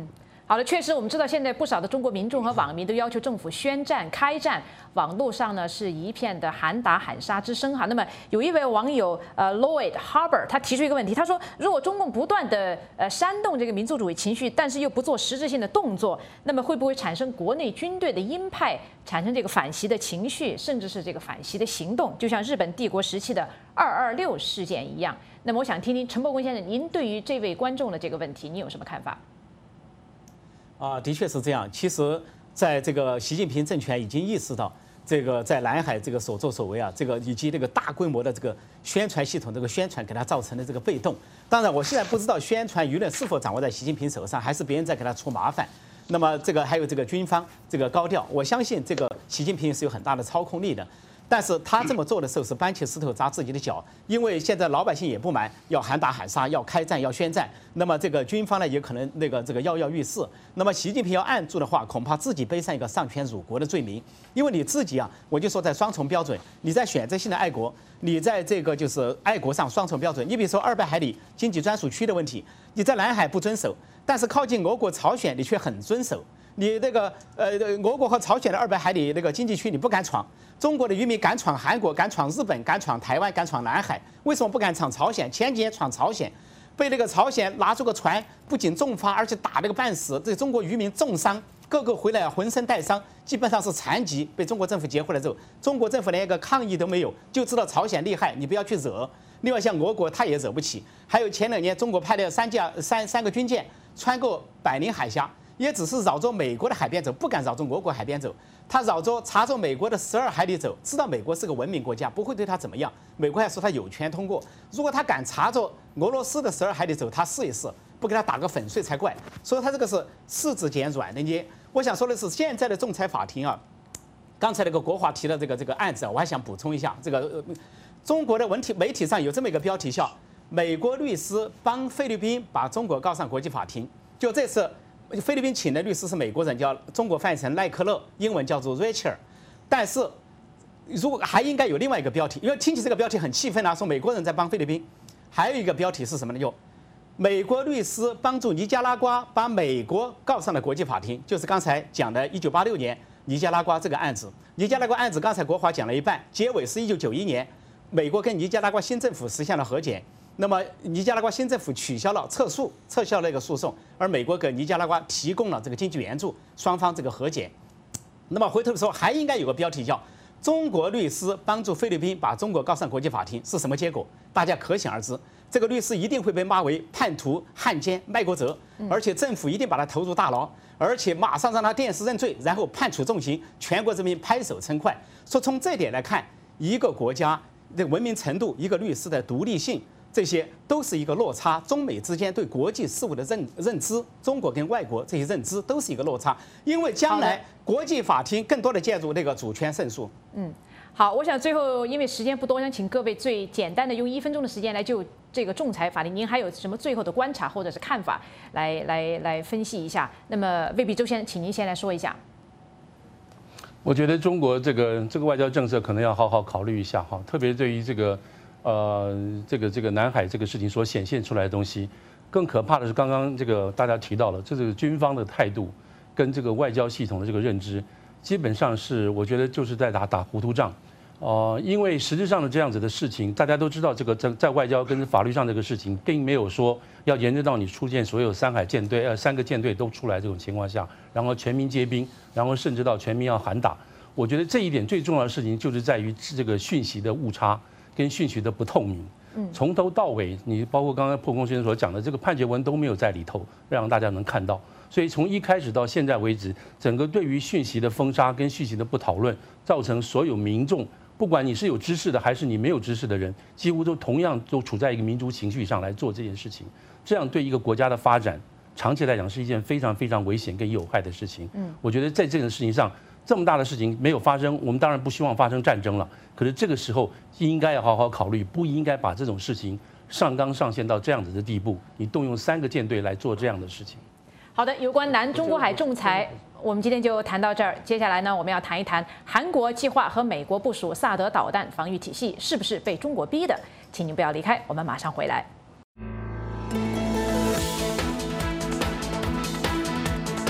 好的，确实，我们知道现在不少的中国民众和网民都要求政府宣战、开战，网络上呢是一片的喊打喊杀之声哈。那么有一位网友呃 Lloyd Harbour 他提出一个问题，他说，如果中共不断的呃煽动这个民族主义情绪，但是又不做实质性的动作，那么会不会产生国内军队的鹰派，产生这个反袭的情绪，甚至是这个反袭的行动，就像日本帝国时期的二二六事件一样？那么我想听听陈伯文先生，您对于这位观众的这个问题，您有什么看法？ 啊，的确是这样。其实，在这个习近平政权已经意识到，这个在南海这个所作所为啊，这个以及这个大规模的这个宣传系统这个宣传给他造成的这个被动。当然，我现在不知道宣传舆论是否掌握在习近平手上，还是别人在给他出麻烦。那么这个还有这个军方这个高调，我相信这个习近平是有很大的操控力的。但是他这么做的时候是搬起石头砸自己的脚，因为现在老百姓也不满，要喊打喊杀，要开战，要宣战。那么这个军方呢，也可能那个这个跃跃欲试。那么习近平要按住的话，恐怕自己背上一个丧权辱国的罪名。因为你自己啊，我就说在双重标准，你在选择性的爱国，你在这个就是爱国上双重标准。你比如说二百海里经济专属区的问题，你在南海不遵守，但是靠近俄国朝鲜你却很遵守。你那个呃，俄国和朝鲜的二百海里那个经济区你不敢闯，中国的渔民敢闯韩国，敢闯日本，敢闯台湾，敢闯南海，为什么不敢闯朝鲜？前几年闯朝鲜，被那个朝鲜拿出个船，不仅重罚，而且打了个半死，这中国渔民重伤，个个回来浑身带伤，基本上是残疾，被中国政府截回来之后，中国政府连一个抗议都没有，就知道朝鲜厉害，你不要去惹。另外像俄国他也惹不起，还有前两年中国派了三架三三个军舰穿过百宁海峡。也只是绕着美国的海边走，不敢绕着俄国海边走。他绕着查着美国的十二海里走，知道美国是个文明国家，不会对他怎么样。美国还说他有权通过。如果他敢查着俄罗斯的十二海里走，他试一试，不给他打个粉碎才怪。所以他这个是柿子捡软的捏。我想说的是，现在的仲裁法庭啊，刚才那个国华提的这个这个案子啊，我还想补充一下，这个、呃、中国的文体媒体上有这么一个标题叫“美国律师帮菲律宾把中国告上国际法庭”，就这次。菲律宾请的律师是美国人，叫中国翻译成赖克勒，英文叫做 Rachel。但是，如果还应该有另外一个标题，因为听起这个标题很气愤啊，说美国人在帮菲律宾。还有一个标题是什么呢？就美国律师帮助尼加拉瓜把美国告上了国际法庭，就是刚才讲的一九八六年尼加拉瓜这个案子。尼加拉瓜案子刚才国华讲了一半，结尾是一九九一年，美国跟尼加拉瓜新政府实现了和解。那么尼加拉瓜新政府取消了撤诉，撤销了那个诉讼，而美国给尼加拉瓜提供了这个经济援助，双方这个和解。那么回头的时候还应该有个标题叫“中国律师帮助菲律宾把中国告上国际法庭”，是什么结果？大家可想而知，这个律师一定会被骂为叛徒、汉奸、卖国贼，而且政府一定把他投入大牢，而且马上让他电视认罪，然后判处重刑，全国人民拍手称快。说从这点来看，一个国家的文明程度，一个律师的独立性。这些都是一个落差，中美之间对国际事务的认认知，中国跟外国这些认知都是一个落差，因为将来国际法庭更多的介入那个主权胜诉。 嗯，好，我想最后因为时间不多，想请各位最简单的用一分钟的时间来就这个仲裁法庭，您还有什么最后的观察或者是看法来来来分析一下？那么魏必周先生，请您先来说一下。 我觉得中国这个这个外交政策可能要好好考虑一下哈，特别对于这个。呃，这个这个南海这个事情所显现出来的东西，更可怕的是刚刚这个大家提到了，这是军方的态度跟这个外交系统的这个认知，基本上是我觉得就是在打打糊涂仗。呃，因为实质上的这样子的事情，大家都知道，这个在在外交跟法律上这个事情，并没有说要延伸到你出现所有三海舰队呃三个舰队都出来这种情况下，然后全民皆兵，然后甚至到全民要喊打。我觉得这一点最重要的事情就是在于这个讯息的误差。跟讯息的不透明，从头到尾，你包括刚刚破空先生所讲的这个判决文都没有在里头，让大家能看到。所以从一开始到现在为止，整个对于讯息的封杀跟讯息的不讨论，造成所有民众，不管你是有知识的还是你没有知识的人，几乎都同样都处在一个民族情绪上来做这件事情。这样对一个国家的发展，长期来讲是一件非常非常危险跟有害的事情。嗯，我觉得在这个事情上。这么大的事情没有发生，我们当然不希望发生战争了。可是这个时候应该要好好考虑，不应该把这种事情上纲上线到这样子的地步。你动用三个舰队来做这样的事情。 好的，有关南中国海仲裁，我们今天就谈到这儿。接下来呢，我们要谈一谈韩国计划和美国部署萨德导弹防御体系是不是被中国逼的？请您不要离开，我们马上回来。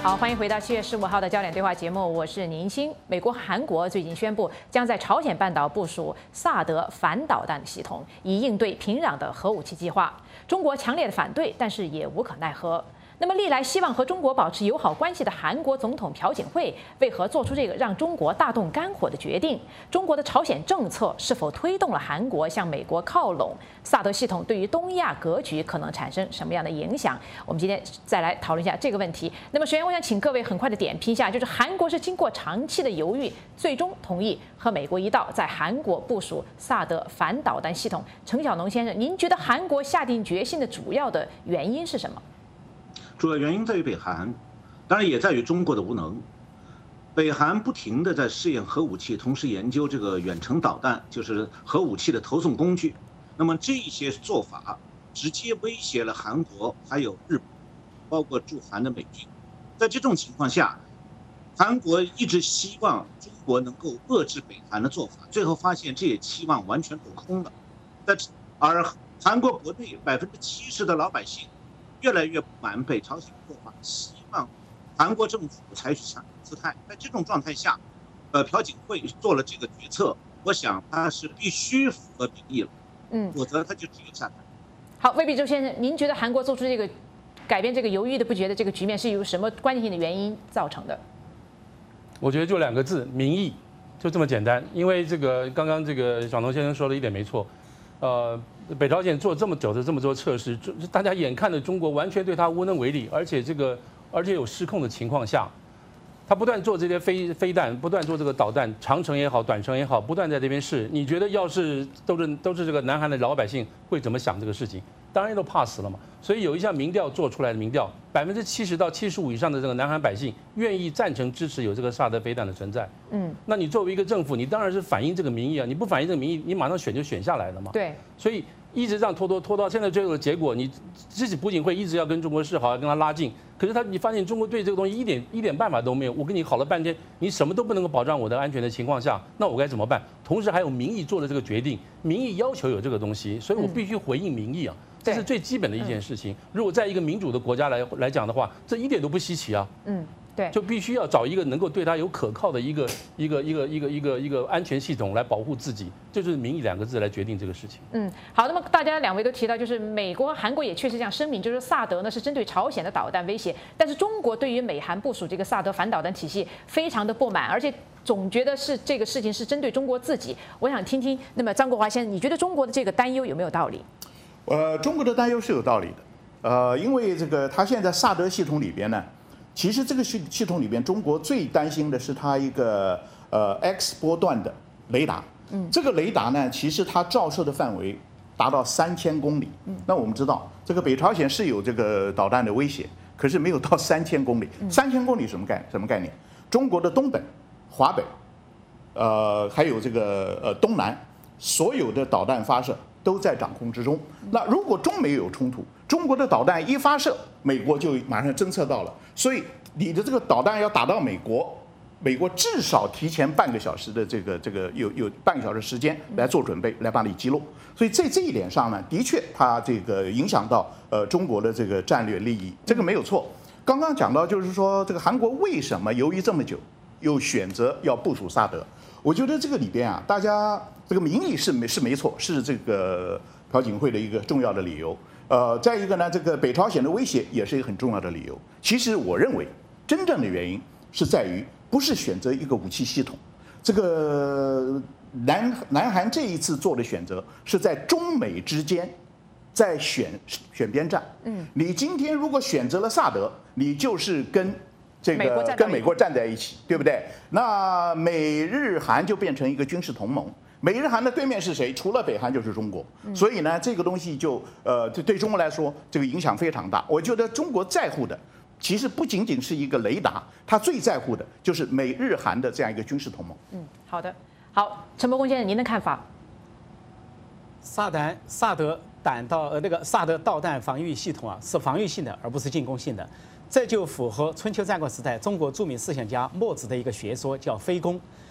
好，欢迎回到七月十五号的焦点对话节目，我是宁欣。美国、韩国最近宣布将在朝鲜半岛部署萨德反导弹系统，以应对平壤的核武器计划。中国强烈的反对，但是也无可奈何。那么，历来希望和中国保持友好关系的韩国总统朴槿惠，为何做出这个让中国大动肝火的决定？中国的朝鲜政策是否推动了韩国向美国靠拢？萨德系统对于东亚格局可能产生什么样的影响？我们今天再来讨论一下这个问题。那么，首先我想请各位很快的点评一下，就是韩国是经过长期的犹豫，最终同意和美国一道在韩国部署萨德反导弹系统。程小农先生，您觉得韩国下定决心的主要的原因是什么？ 主要原因在于北韩，当然也在于中国的无能。北韩不停地在试验核武器，同时研究这个远程导弹，就是核武器的投送工具。那么这些做法直接威胁了韩国，还有日本，包括驻韩的美军。在这种情况下，韩国一直希望中国能够遏制北韩的做法，最后发现这些期望完全落空了。但而韩国国内百分之七十的老百姓越来越不满北朝鲜的做法，希望韩国政府采取强硬姿态。在这种状态下，呃，朴槿惠做了这个决策，我想他是必须符合民意了，嗯，否则他就只有下台。 好，魏必周先生，您觉得韩国做出这个改变这个犹豫的不决的这个局面是由什么关键性的原因造成的？ 我觉得就两个字，民意，就这么简单。因为这个刚刚这个小农先生说的一点没错，呃。北朝鲜做这么久的这么多测试，大家眼看着中国完全对他无能为力，而且这个而且有失控的情况下，他不断做这些飞飞弹，不断做这个导弹，长程也好，短程也好，不断在这边试。你觉得要是都是都是这个南韩的老百姓会怎么想这个事情？当然都怕死了嘛。所以有一项民调做出来的民调，百分之七十到七十五以上的这个南韩百姓愿意赞成支持有这个萨德飞弹的存在。嗯，那你作为一个政府，你当然是反映这个民意啊，你不反映这个民意，你马上选就选下来了嘛。 对， 所以。一直这样拖拖拖到现在，最后的结果，你自己不仅会一直要跟中国示好，要跟他拉近，可是他你发现中国对这个东西一点一点办法都没有。我跟你好了半天，你什么都不能够保障我的安全的情况下，那我该怎么办？同时还有民意做的这个决定，民意要求有这个东西，所以我必须回应民意啊，这是最基本的一件事情。如果在一个民主的国家来来讲的话，这一点都不稀奇啊。嗯。对，就必须要找一个能够对他有可靠的一个一个一个一个一个一个安全系统来保护自己，这就是民意两个字来决定这个事情。 嗯，好，那么大家两位都提到，就是美国和韩国也确实这样声明，就是萨德呢是针对朝鲜的导弹威胁，但是中国对于美韩部署这个萨德反导弹体系非常的不满，而且总觉得是这个事情是针对中国自己。我想听听，那么张国华先生，你觉得中国的这个担忧有没有道理？ 呃，中国的担忧是有道理的，呃，因为这个它现在萨德系统里边呢。其实这个系系统里边，中国最担心的是它一个呃 X 波段的雷达。嗯，这个雷达呢，其实它照射的范围达到三千公里。嗯，那我们知道，这个北朝鲜是有这个导弹的威胁，可是没有到三千公里。三千公里什么概什么概念？中国的东北、华北，呃，还有这个呃东南，所有的导弹发射都在掌控之中。那如果中美有冲突，中国的导弹一发射，美国就马上侦测到了，所以你的这个导弹要打到美国，美国至少提前半个小时的这个这个有有半个小时时间来做准备，来把你击落。所以在这一点上呢，的确它这个影响到呃中国的这个战略利益，这个没有错。刚刚讲到就是说，这个韩国为什么犹豫这么久，又选择要部署萨德？我觉得这个里边啊，大家这个民意是没是没错，是这个朴槿惠的一个重要的理由。呃，再一个呢，这个北朝鲜的威胁也是一个很重要的理由。其实我认为，真正的原因是在于不是选择一个武器系统，这个南南韩这一次做的选择是在中美之间在选选边站。嗯，你今天如果选择了萨德，你就是跟这个跟美国站在一起，对不对？那美日韩就变成一个军事同盟。美日韩的对面是谁？除了北韩就是中国，所以呢，这个东西就呃，对对中国来说，这个影响非常大。我觉得中国在乎的，其实不仅仅是一个雷达，它最在乎的就是美日韩的这样一个军事同盟。 嗯，好的，好，陈伯公先生，您的看法？ 萨弹萨德弹道呃那个萨德导弹防御系统啊，是防御性的，而不是进攻性的，这就符合春秋战国时代中国著名思想家墨子的一个学说，叫非攻。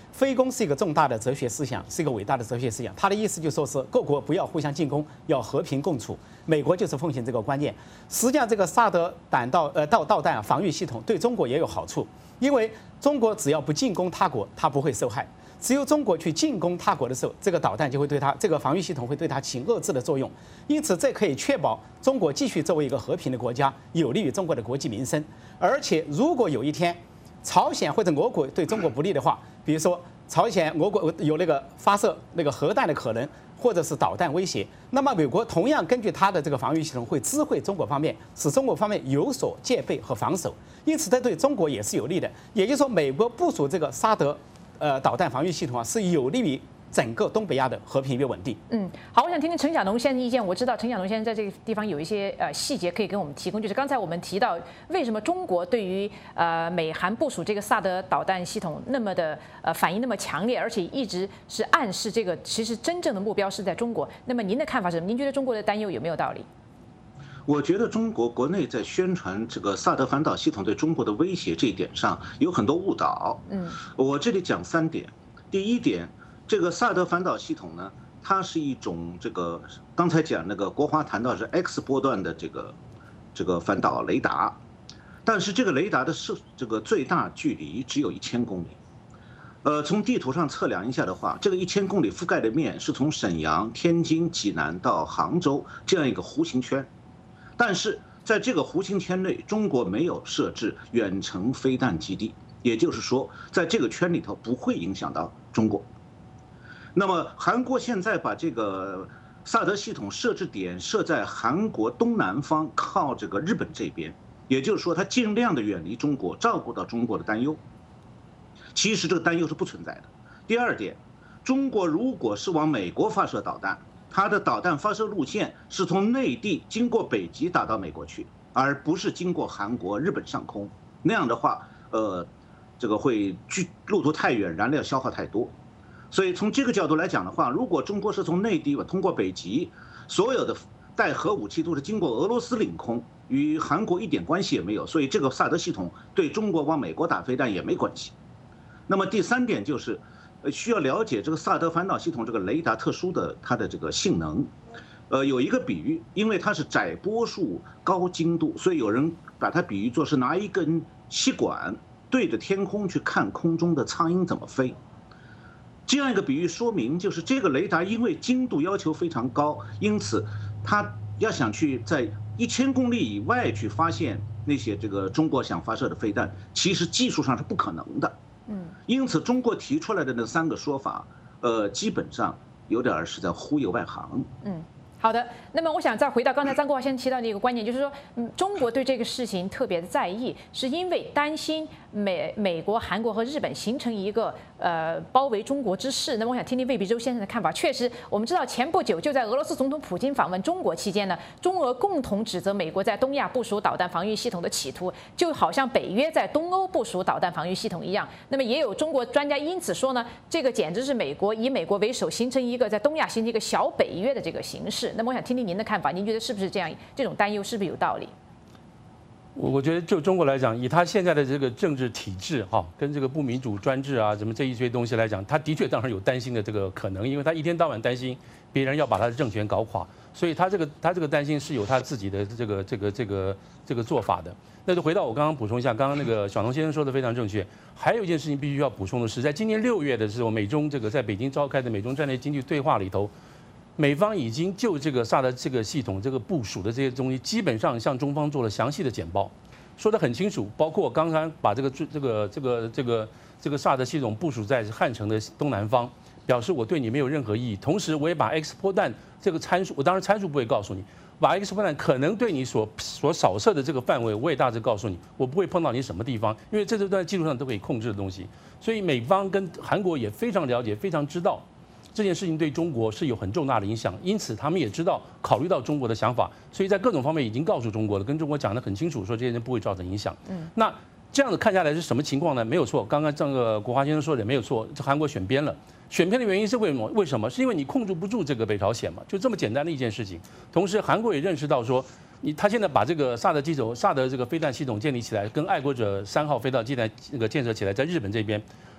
非攻是一个重大的哲学思想，是一个伟大的哲学思想。他的意思就说是各国不要互相进攻，要和平共处。美国就是奉行这个观念。实际上，这个萨德弹道呃导导弹啊防御系统对中国也有好处，因为中国只要不进攻他国，他不会受害。只有中国去进攻他国的时候，这个导弹就会对他这个防御系统会对他起遏制的作用。因此，这可以确保中国继续作为一个和平的国家，有利于中国的国计民生。而且，如果有一天朝鲜或者俄国对中国不利的话，比如说朝鲜、俄国有那个发射那个核弹的可能，或者是导弹威胁，那么美国同样根据它的这个防御系统会知会中国方面，使中国方面有所戒备和防守。因此，这对中国也是有利的。也就是说，美国部署这个萨德呃导弹防御系统啊，是有利于整个东北亚的和平与稳定。 嗯，好，我想听听陈小农先生的意见。我知道陈小农先生在这个地方有一些呃细节可以给我们提供，就是刚才我们提到为什么中国对于呃美韩部署这个萨德导弹系统那么的呃反应那么强烈，而且一直是暗示这个其实真正的目标是在中国。那么您的看法是什么？您觉得中国的担忧有没有道理？ 我觉得中国国内在宣传这个萨德反导系统对中国的威胁这一点上有很多误导。嗯，我这里讲三点。第一点，这个萨德反导系统呢，它是一种这个刚才讲那个国华谈到是 X 波段的这个这个反导雷达，但是这个雷达的射这个最大距离只有一千公里。呃，从地图上测量一下的话，这个一千公里覆盖的面是从沈阳、天津、济南到杭州这样一个弧形圈。但是在这个弧形圈内，中国没有设置远程飞弹基地，也就是说，在这个圈里头不会影响到中国。那么韩国现在把这个萨德系统设置点设在韩国东南方，靠这个日本这边，也就是说，它尽量的远离中国，照顾到中国的担忧。其实这个担忧是不存在的。第二点，中国如果是往美国发射导弹，它的导弹发射路线是从内地经过北极打到美国去，而不是经过韩国、日本上空。那样的话，呃，这个会距路途太远，燃料消耗太多。所以从这个角度来讲的话，如果中国是从内地通过北极，所有的带核武器都是经过俄罗斯领空，与韩国一点关系也没有。所以这个萨德系统对中国往美国打飞弹也没关系。那么第三点就是。呃，需要了解这个萨德反导系统这个雷达特殊的它的这个性能，呃，有一个比喻，因为它是窄波数高精度，所以有人把它比喻作是拿一根吸管对着天空去看空中的苍蝇怎么飞。这样一个比喻说明，就是这个雷达因为精度要求非常高，因此它要想去在一千公里以外去发现那些这个中国想发射的飞弹，其实技术上是不可能的。嗯，因此中国提出来的那三个说法，呃，基本上有点是在忽悠外行。嗯。 好的，那么我想再回到刚才张国华先生提到的一个观点，就是说，嗯，中国对这个事情特别的在意，是因为担心美美国、韩国和日本形成一个呃包围中国之势。那么我想听听魏必洲先生的看法。确实，我们知道前不久就在俄罗斯总统普京访问中国期间呢，中俄共同指责美国在东亚部署导弹防御系统的企图，就好像北约在东欧部署导弹防御系统一样。那么也有中国专家因此说呢，这个简直是美国以美国为首形成一个在东亚形成一个小北约的这个形式。那么我想听听您的看法，您觉得是不是这样？这种担忧是不是有道理？ 我我觉得就中国来讲，以他现在的这个政治体制哈，跟这个不民主专制啊，什么这一堆东西来讲，他的确当然有担心的这个可能，因为他一天到晚担心别人要把他的政权搞垮，所以他这个他这个担心是有他自己的这个这个这个这个做法的。那就回到我刚刚补充一下，刚刚那个小农先生说的非常正确。还有一件事情必须要补充的是，在今年六月的时候，美中这个在北京召开的美中战略经济对话里头。美方已经就这个萨德这个系统这个部署的这些东西，基本上向中方做了详细的简报，说得很清楚。包括刚刚把这个这个这个这个这个萨德系统部署在汉城的东南方，表示我对你没有任何意义。同时，我也把 X 波弹这个参数，我当然参数不会告诉你，把 X 波弹可能对你所所扫射的这个范围，我也大致告诉你，我不会碰到你什么地方，因为这都在技术上都可以控制的东西。所以美方跟韩国也非常了解，非常知道。这件事情对中国是有很重大的影响，因此他们也知道考虑到中国的想法，所以在各种方面已经告诉中国了，跟中国讲得很清楚，说这些人不会造成影响。嗯，那这样子看下来是什么情况呢？没有错，刚刚这个国华先生说的也没有错，这韩国选边了。选边的原因是为什么？为什么？是因为你控制不住这个北朝鲜嘛，就这么简单的一件事情。同时，韩国也认识到说，你他现在把这个萨德基础、萨德这个飞弹系统建立起来，跟爱国者三号飞弹机台那个建设起来，在日本这边。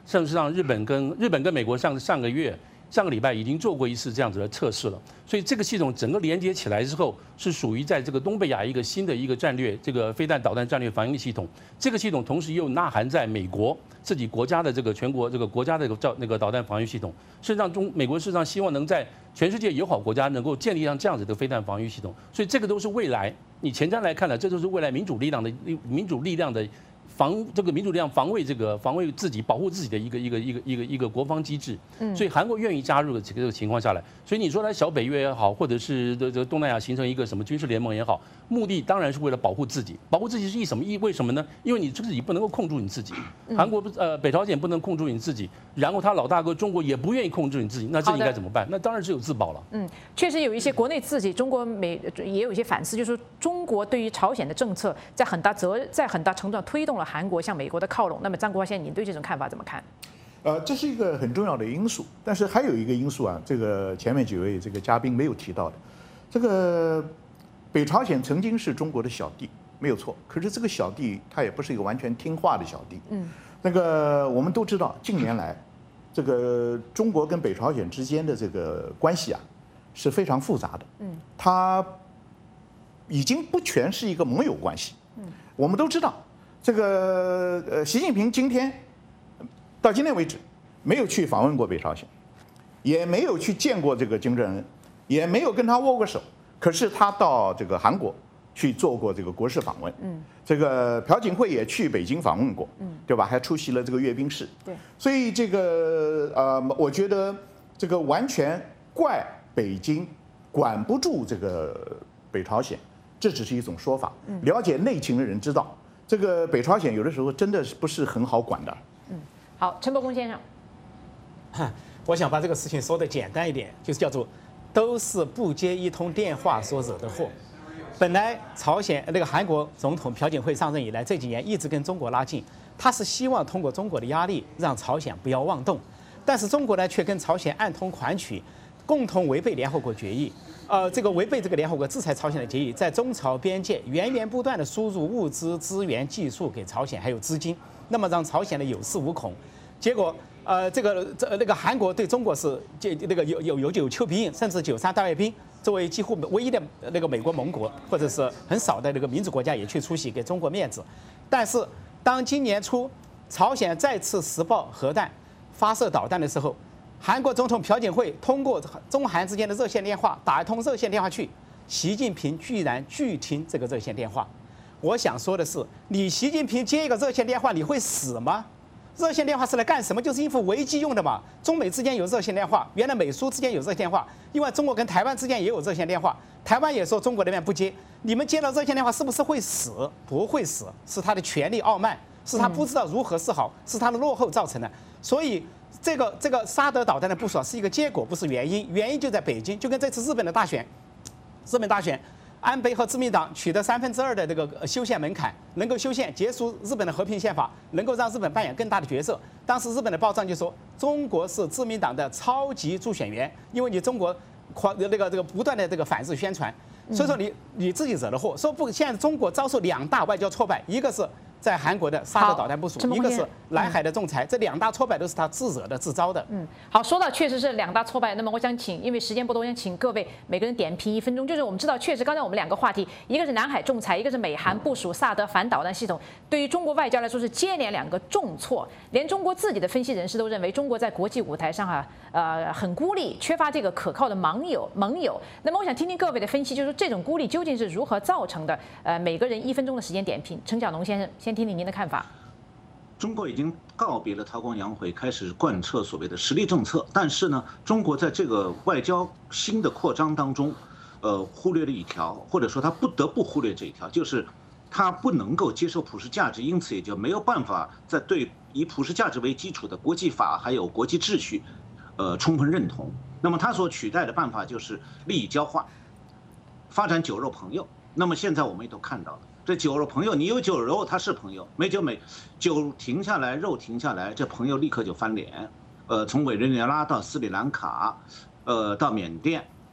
事实上，日本跟日本跟美国上上个月。上个礼拜已经做过一次这样子的测试了，所以这个系统整个连接起来之后，是属于在这个东北亚一个新的一个战略，这个飞弹导弹战略防御系统。这个系统同时又纳含在美国自己国家的这个全国这个国家的造那个导弹防御系统。事实上，中美国事实上希望能在全世界友好国家能够建立上这样子的飞弹防御系统，所以这个都是未来你前瞻来看呢，这都是未来民主力量的民主力量的。防这个民主力量防卫这个防卫自己保护自己的一个一个一个一个一个国防机制，所以韩国愿意加入的这个情况下来，所以你说来小北约也好，或者是这这东南亚形成一个什么军事联盟也好，目的当然是为了保护自己，保护自己是以什么意？为什么呢？因为你自己不能够控制你自己，韩国呃北朝鲜不能控制你自己，然后他老大哥中国也不愿意控制你自己，那这应该怎么办？那当然是有自保了。 嗯，确实有一些国内自己中国美也有一些反思，就是说中国对于朝鲜的政策在很大责在很大程度上推动了韩国向美国的靠拢。那么张国华先生，您对这种看法怎么看？ 呃，这是一个很重要的因素，但是还有一个因素啊，这个前面几位这个嘉宾没有提到的，这个北朝鲜曾经是中国的小弟，没有错。可是这个小弟他也不是一个完全听话的小弟。嗯，那个我们都知道，近年来这个中国跟北朝鲜之间的这个关系啊是非常复杂的。嗯，它已经不全是一个盟友关系。嗯，我们都知道。这个呃，习近平今天到今天为止没有去访问过北朝鲜，也没有去见过这个金正恩，也没有跟他握过手。可是他到这个韩国去做过这个国事访问，嗯，这个朴槿惠也去北京访问过，嗯，对吧？还出席了这个阅兵式， 对。 所以这个呃，我觉得这个完全怪北京管不住这个北朝鲜，这只是一种说法。了解内情的人知道。这个北朝鲜有的时候真的是不是很好管的。 嗯，好，陈伯公先生， 我想把这个事情说的简单一点，就是叫做都是不接一通电话所惹的祸。本来朝鲜那个韩国总统朴槿惠上任以来，这几年一直跟中国拉近，他是希望通过中国的压力让朝鲜不要妄动，但是中国呢却跟朝鲜暗通款曲，共同违背联合国决议。呃，这个违背这个联合国制裁朝鲜的决议，在中朝边界源源不断的输入物资、资源、技术给朝鲜，还有资金，那么让朝鲜呢有恃无恐。结果，呃，这个这那个韩国对中国是这那个有有有有求必应，甚至九三大阅兵，作为几乎唯一的那个美国盟国，或者是很少的那个民主国家也去出席，给中国面子。但是，当今年初朝鲜再次试爆核弹、发射导弹的时候，韩国总统朴槿惠通过中韩之间的热线电话打一通热线电话去，习近平居然拒听这个热线电话。我想说的是，你习近平接一个热线电话，你会死吗？热线电话是来干什么？就是应付危机用的嘛。中美之间有热线电话，原来美苏之间有热线电话，另外中国跟台湾之间也有热线电话，台湾也说中国那边不接。你们接了热线电话是不是会死？不会死，是他的权力傲慢，是他不知道如何是好，是他的落后造成的。所以。这个这个沙德导弹的部署是一个结果，不是原因。原因就在北京，就跟这次日本的大选，日本大选，安倍和自民党取得三分之二的这个修宪门槛，能够修宪结束日本的和平宪法，能够让日本扮演更大的角色。当时日本的报章就说，中国是自民党的超级助选员，因为你中国狂那个这个不断的这个反日宣传，所以说你你自己惹了祸。说不，现在中国遭受两大外交挫败，一个是。在韩国的沙特导弹部署，一个是南海的仲裁，这两大挫败都是他自惹的、自招的。 嗯，好，说到确实是两大挫败，那么我想请，因为时间不多，我想请各位每个人点评一分钟。就是我们知道，确实刚才我们两个话题，一个是南海仲裁，一个是美韩部署萨德反导弹系统，对于中国外交来说是接连两个重挫。连中国自己的分析人士都认为，中国在国际舞台上啊，呃，很孤立，缺乏这个可靠的盟友盟友。那么我想听听各位的分析，就是这种孤立究竟是如何造成的？呃，每个人一分钟的时间点评。陈小农先生，先听听您的看法。 中国已经告别了韬光养晦，开始贯彻所谓的实力政策。但是呢，中国在这个外交新的扩张当中，呃，忽略了一条，或者说他不得不忽略这一条，就是他不能够接受普世价值，因此也就没有办法在对以普世价值为基础的国际法还有国际秩序，呃，充分认同。那么他所取代的办法就是利益交换，发展酒肉朋友。那么现在我们也都看到了。这酒肉朋友，你有酒肉他是朋友，没酒没酒停下来，肉停下来，这朋友立刻就翻脸。呃，从委内瑞拉到斯里兰卡，呃，到缅甸，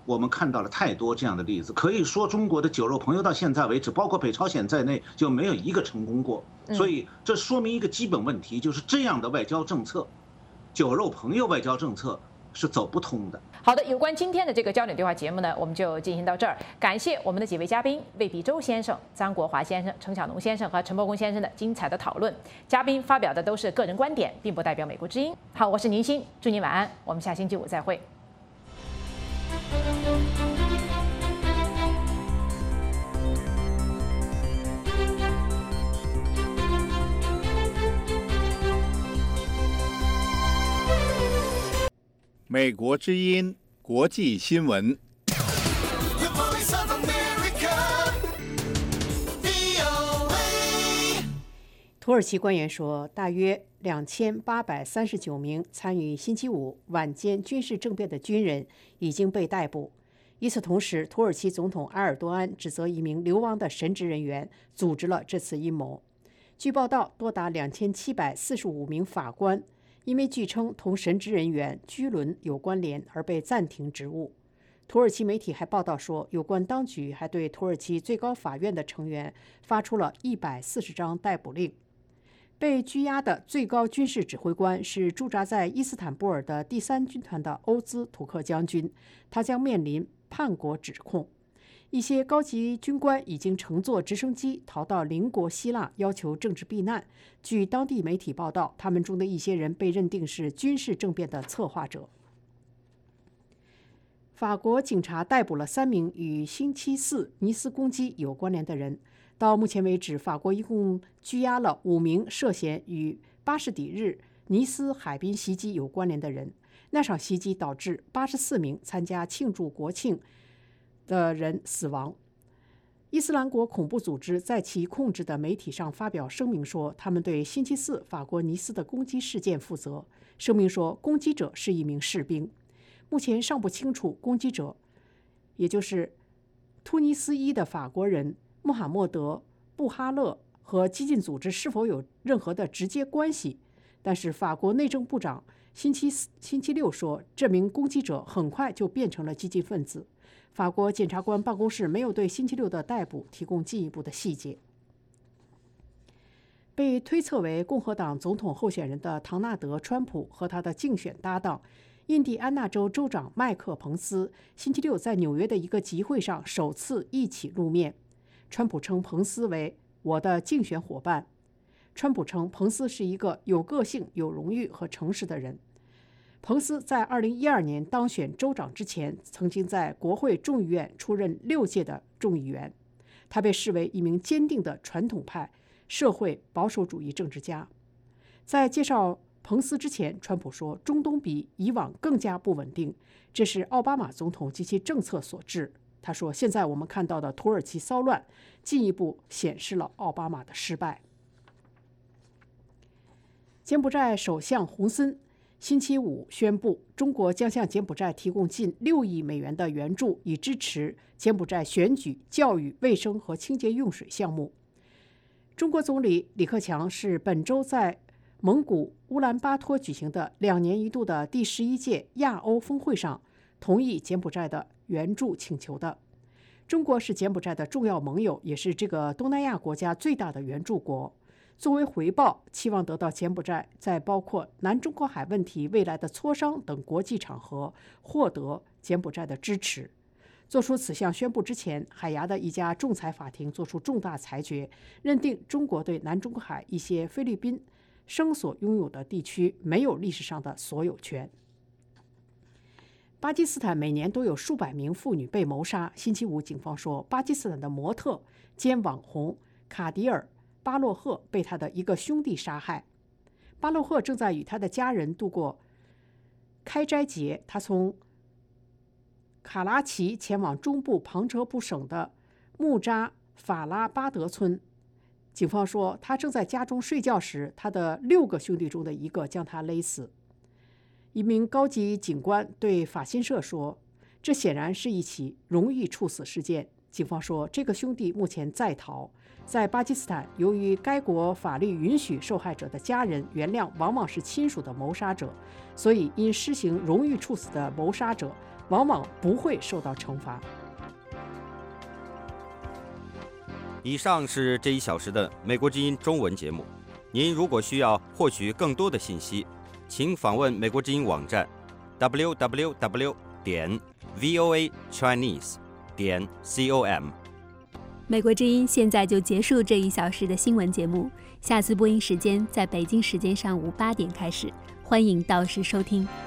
我们看到了太多这样的例子，可以说中国的酒肉朋友到现在为止，包括北朝鲜在内，就没有一个成功过。所以这说明一个基本问题，就是这样的外交政策，酒肉朋友外交政策是走不通的。 好的，有关今天的这个焦点对话节目呢，我们就进行到这儿。感谢我们的几位嘉宾魏必洲先生、张国华先生、程晓农先生和陈伯公先生的精彩的讨论。嘉宾发表的都是个人观点，并不代表美国之音。好，我是宁欣，祝您晚安，我们下星期五再会。 美国之音国际新闻。 土耳其官员说，大约两千八百三十九名参与星期五晚间军事政变的军人已经被逮捕。与此同时，土耳其总统埃尔多安指责一名流亡的神职人员组织了这次阴谋。据报道，多达两千七百四十五名法官因为据称同神职人员居伦有关联而被暂停职务。土耳其媒体还报道说，有关当局还对土耳其最高法院的成员发出了一百四十张逮捕令。被拘押的最高军事指挥官是驻扎在伊斯坦布尔的第三军团的欧兹图克将军，他将面临叛国指控。一些高级军官已经乘坐直升机逃到邻国希腊，要求政治避难。据当地媒体报道，他们中的一些人被认定是军事政变的策划者。法国警察逮捕了三名与星期四尼斯攻击有关联的人。到目前为止，法国一共拘押了五名涉嫌与巴士底日尼斯海滨袭击有关联的人。那场袭击导致八十四名参加庆祝国庆的人死亡。伊斯兰国恐怖组织在其控制的媒体上发表声明说，他们对星期四法国尼斯的攻击事件负责。声明说，攻击者是一名士兵。目前尚不清楚攻击者，也就是突尼斯裔的法国人穆罕默德·布哈勒和激进组织是否有任何的直接关系。但是法国内政部长星期四、星期六说，这名攻击者很快就变成了激进分子。法国检察官办公室没有对星期六的逮捕提供进一步的细节。被推测为共和党总统候选人的唐纳德·川普和他的竞选搭档印第安纳州州长麦克·彭斯星期六在纽约的一个集会上首次一起露面。川普称彭斯为我的竞选伙伴。川普称彭斯是一个有个性、有荣誉和诚实的人。彭斯在二零一二年当选州长之前，曾经在国会众议院出任六届的众议员。他被视为一名坚定的传统派社会保守主义政治家。在介绍彭斯之前，川普说，中东比以往更加不稳定，这是奥巴马总统及其政策所致。他说，现在我们看到的土耳其骚乱进一步显示了奥巴马的失败。柬埔寨首相洪森星期五宣布，中国将向柬埔寨提供近六亿美元的援助，以支持柬埔寨选举、教育、卫生和清洁用水项目。中国总理李克强是本周在蒙古乌兰巴托举行的两年一度的第十一届亚欧峰会上同意柬埔寨的援助请求的。中国是柬埔寨的重要盟友，也是这个东南亚国家最大的援助国。作为回报，期望得到柬埔寨在包括南中国海问题未来的磋商等国际场合获得柬埔寨的支持。做出此项宣布之前，海牙的一家仲裁法庭作出重大裁决，认定中国对南中国海一些菲律宾生所拥有的地区没有历史上的所有权。巴基斯坦每年都有数百名妇女被谋杀。星期五，警方说，巴基斯坦的模特兼网红卡迪尔·巴洛赫被他的一个兄弟杀害。巴洛赫正在与他的家人度过开斋节，他从卡拉奇前往中部旁遮普省的穆扎法拉巴德村。警方说，他正在家中睡觉时，他的六个兄弟中的一个将他勒死。一名高级警官对法新社说，这显然是一起荣誉处死事件。警方说，这个兄弟目前在逃。在巴基斯坦，由于该国法律允许受害者的家人原谅往往是亲属的谋杀者，所以因施行荣誉处死的谋杀者往往不会受到惩罚。 以上是这一小时的美国之音中文节目。您如果需要获取更多的信息，请访问美国之音网站 double-u double-u double-u 点 v o a chinese 点 com。 美国之音现在就结束这一小时的新闻节目，下次播音时间在北京时间上午八点开始，欢迎到时收听。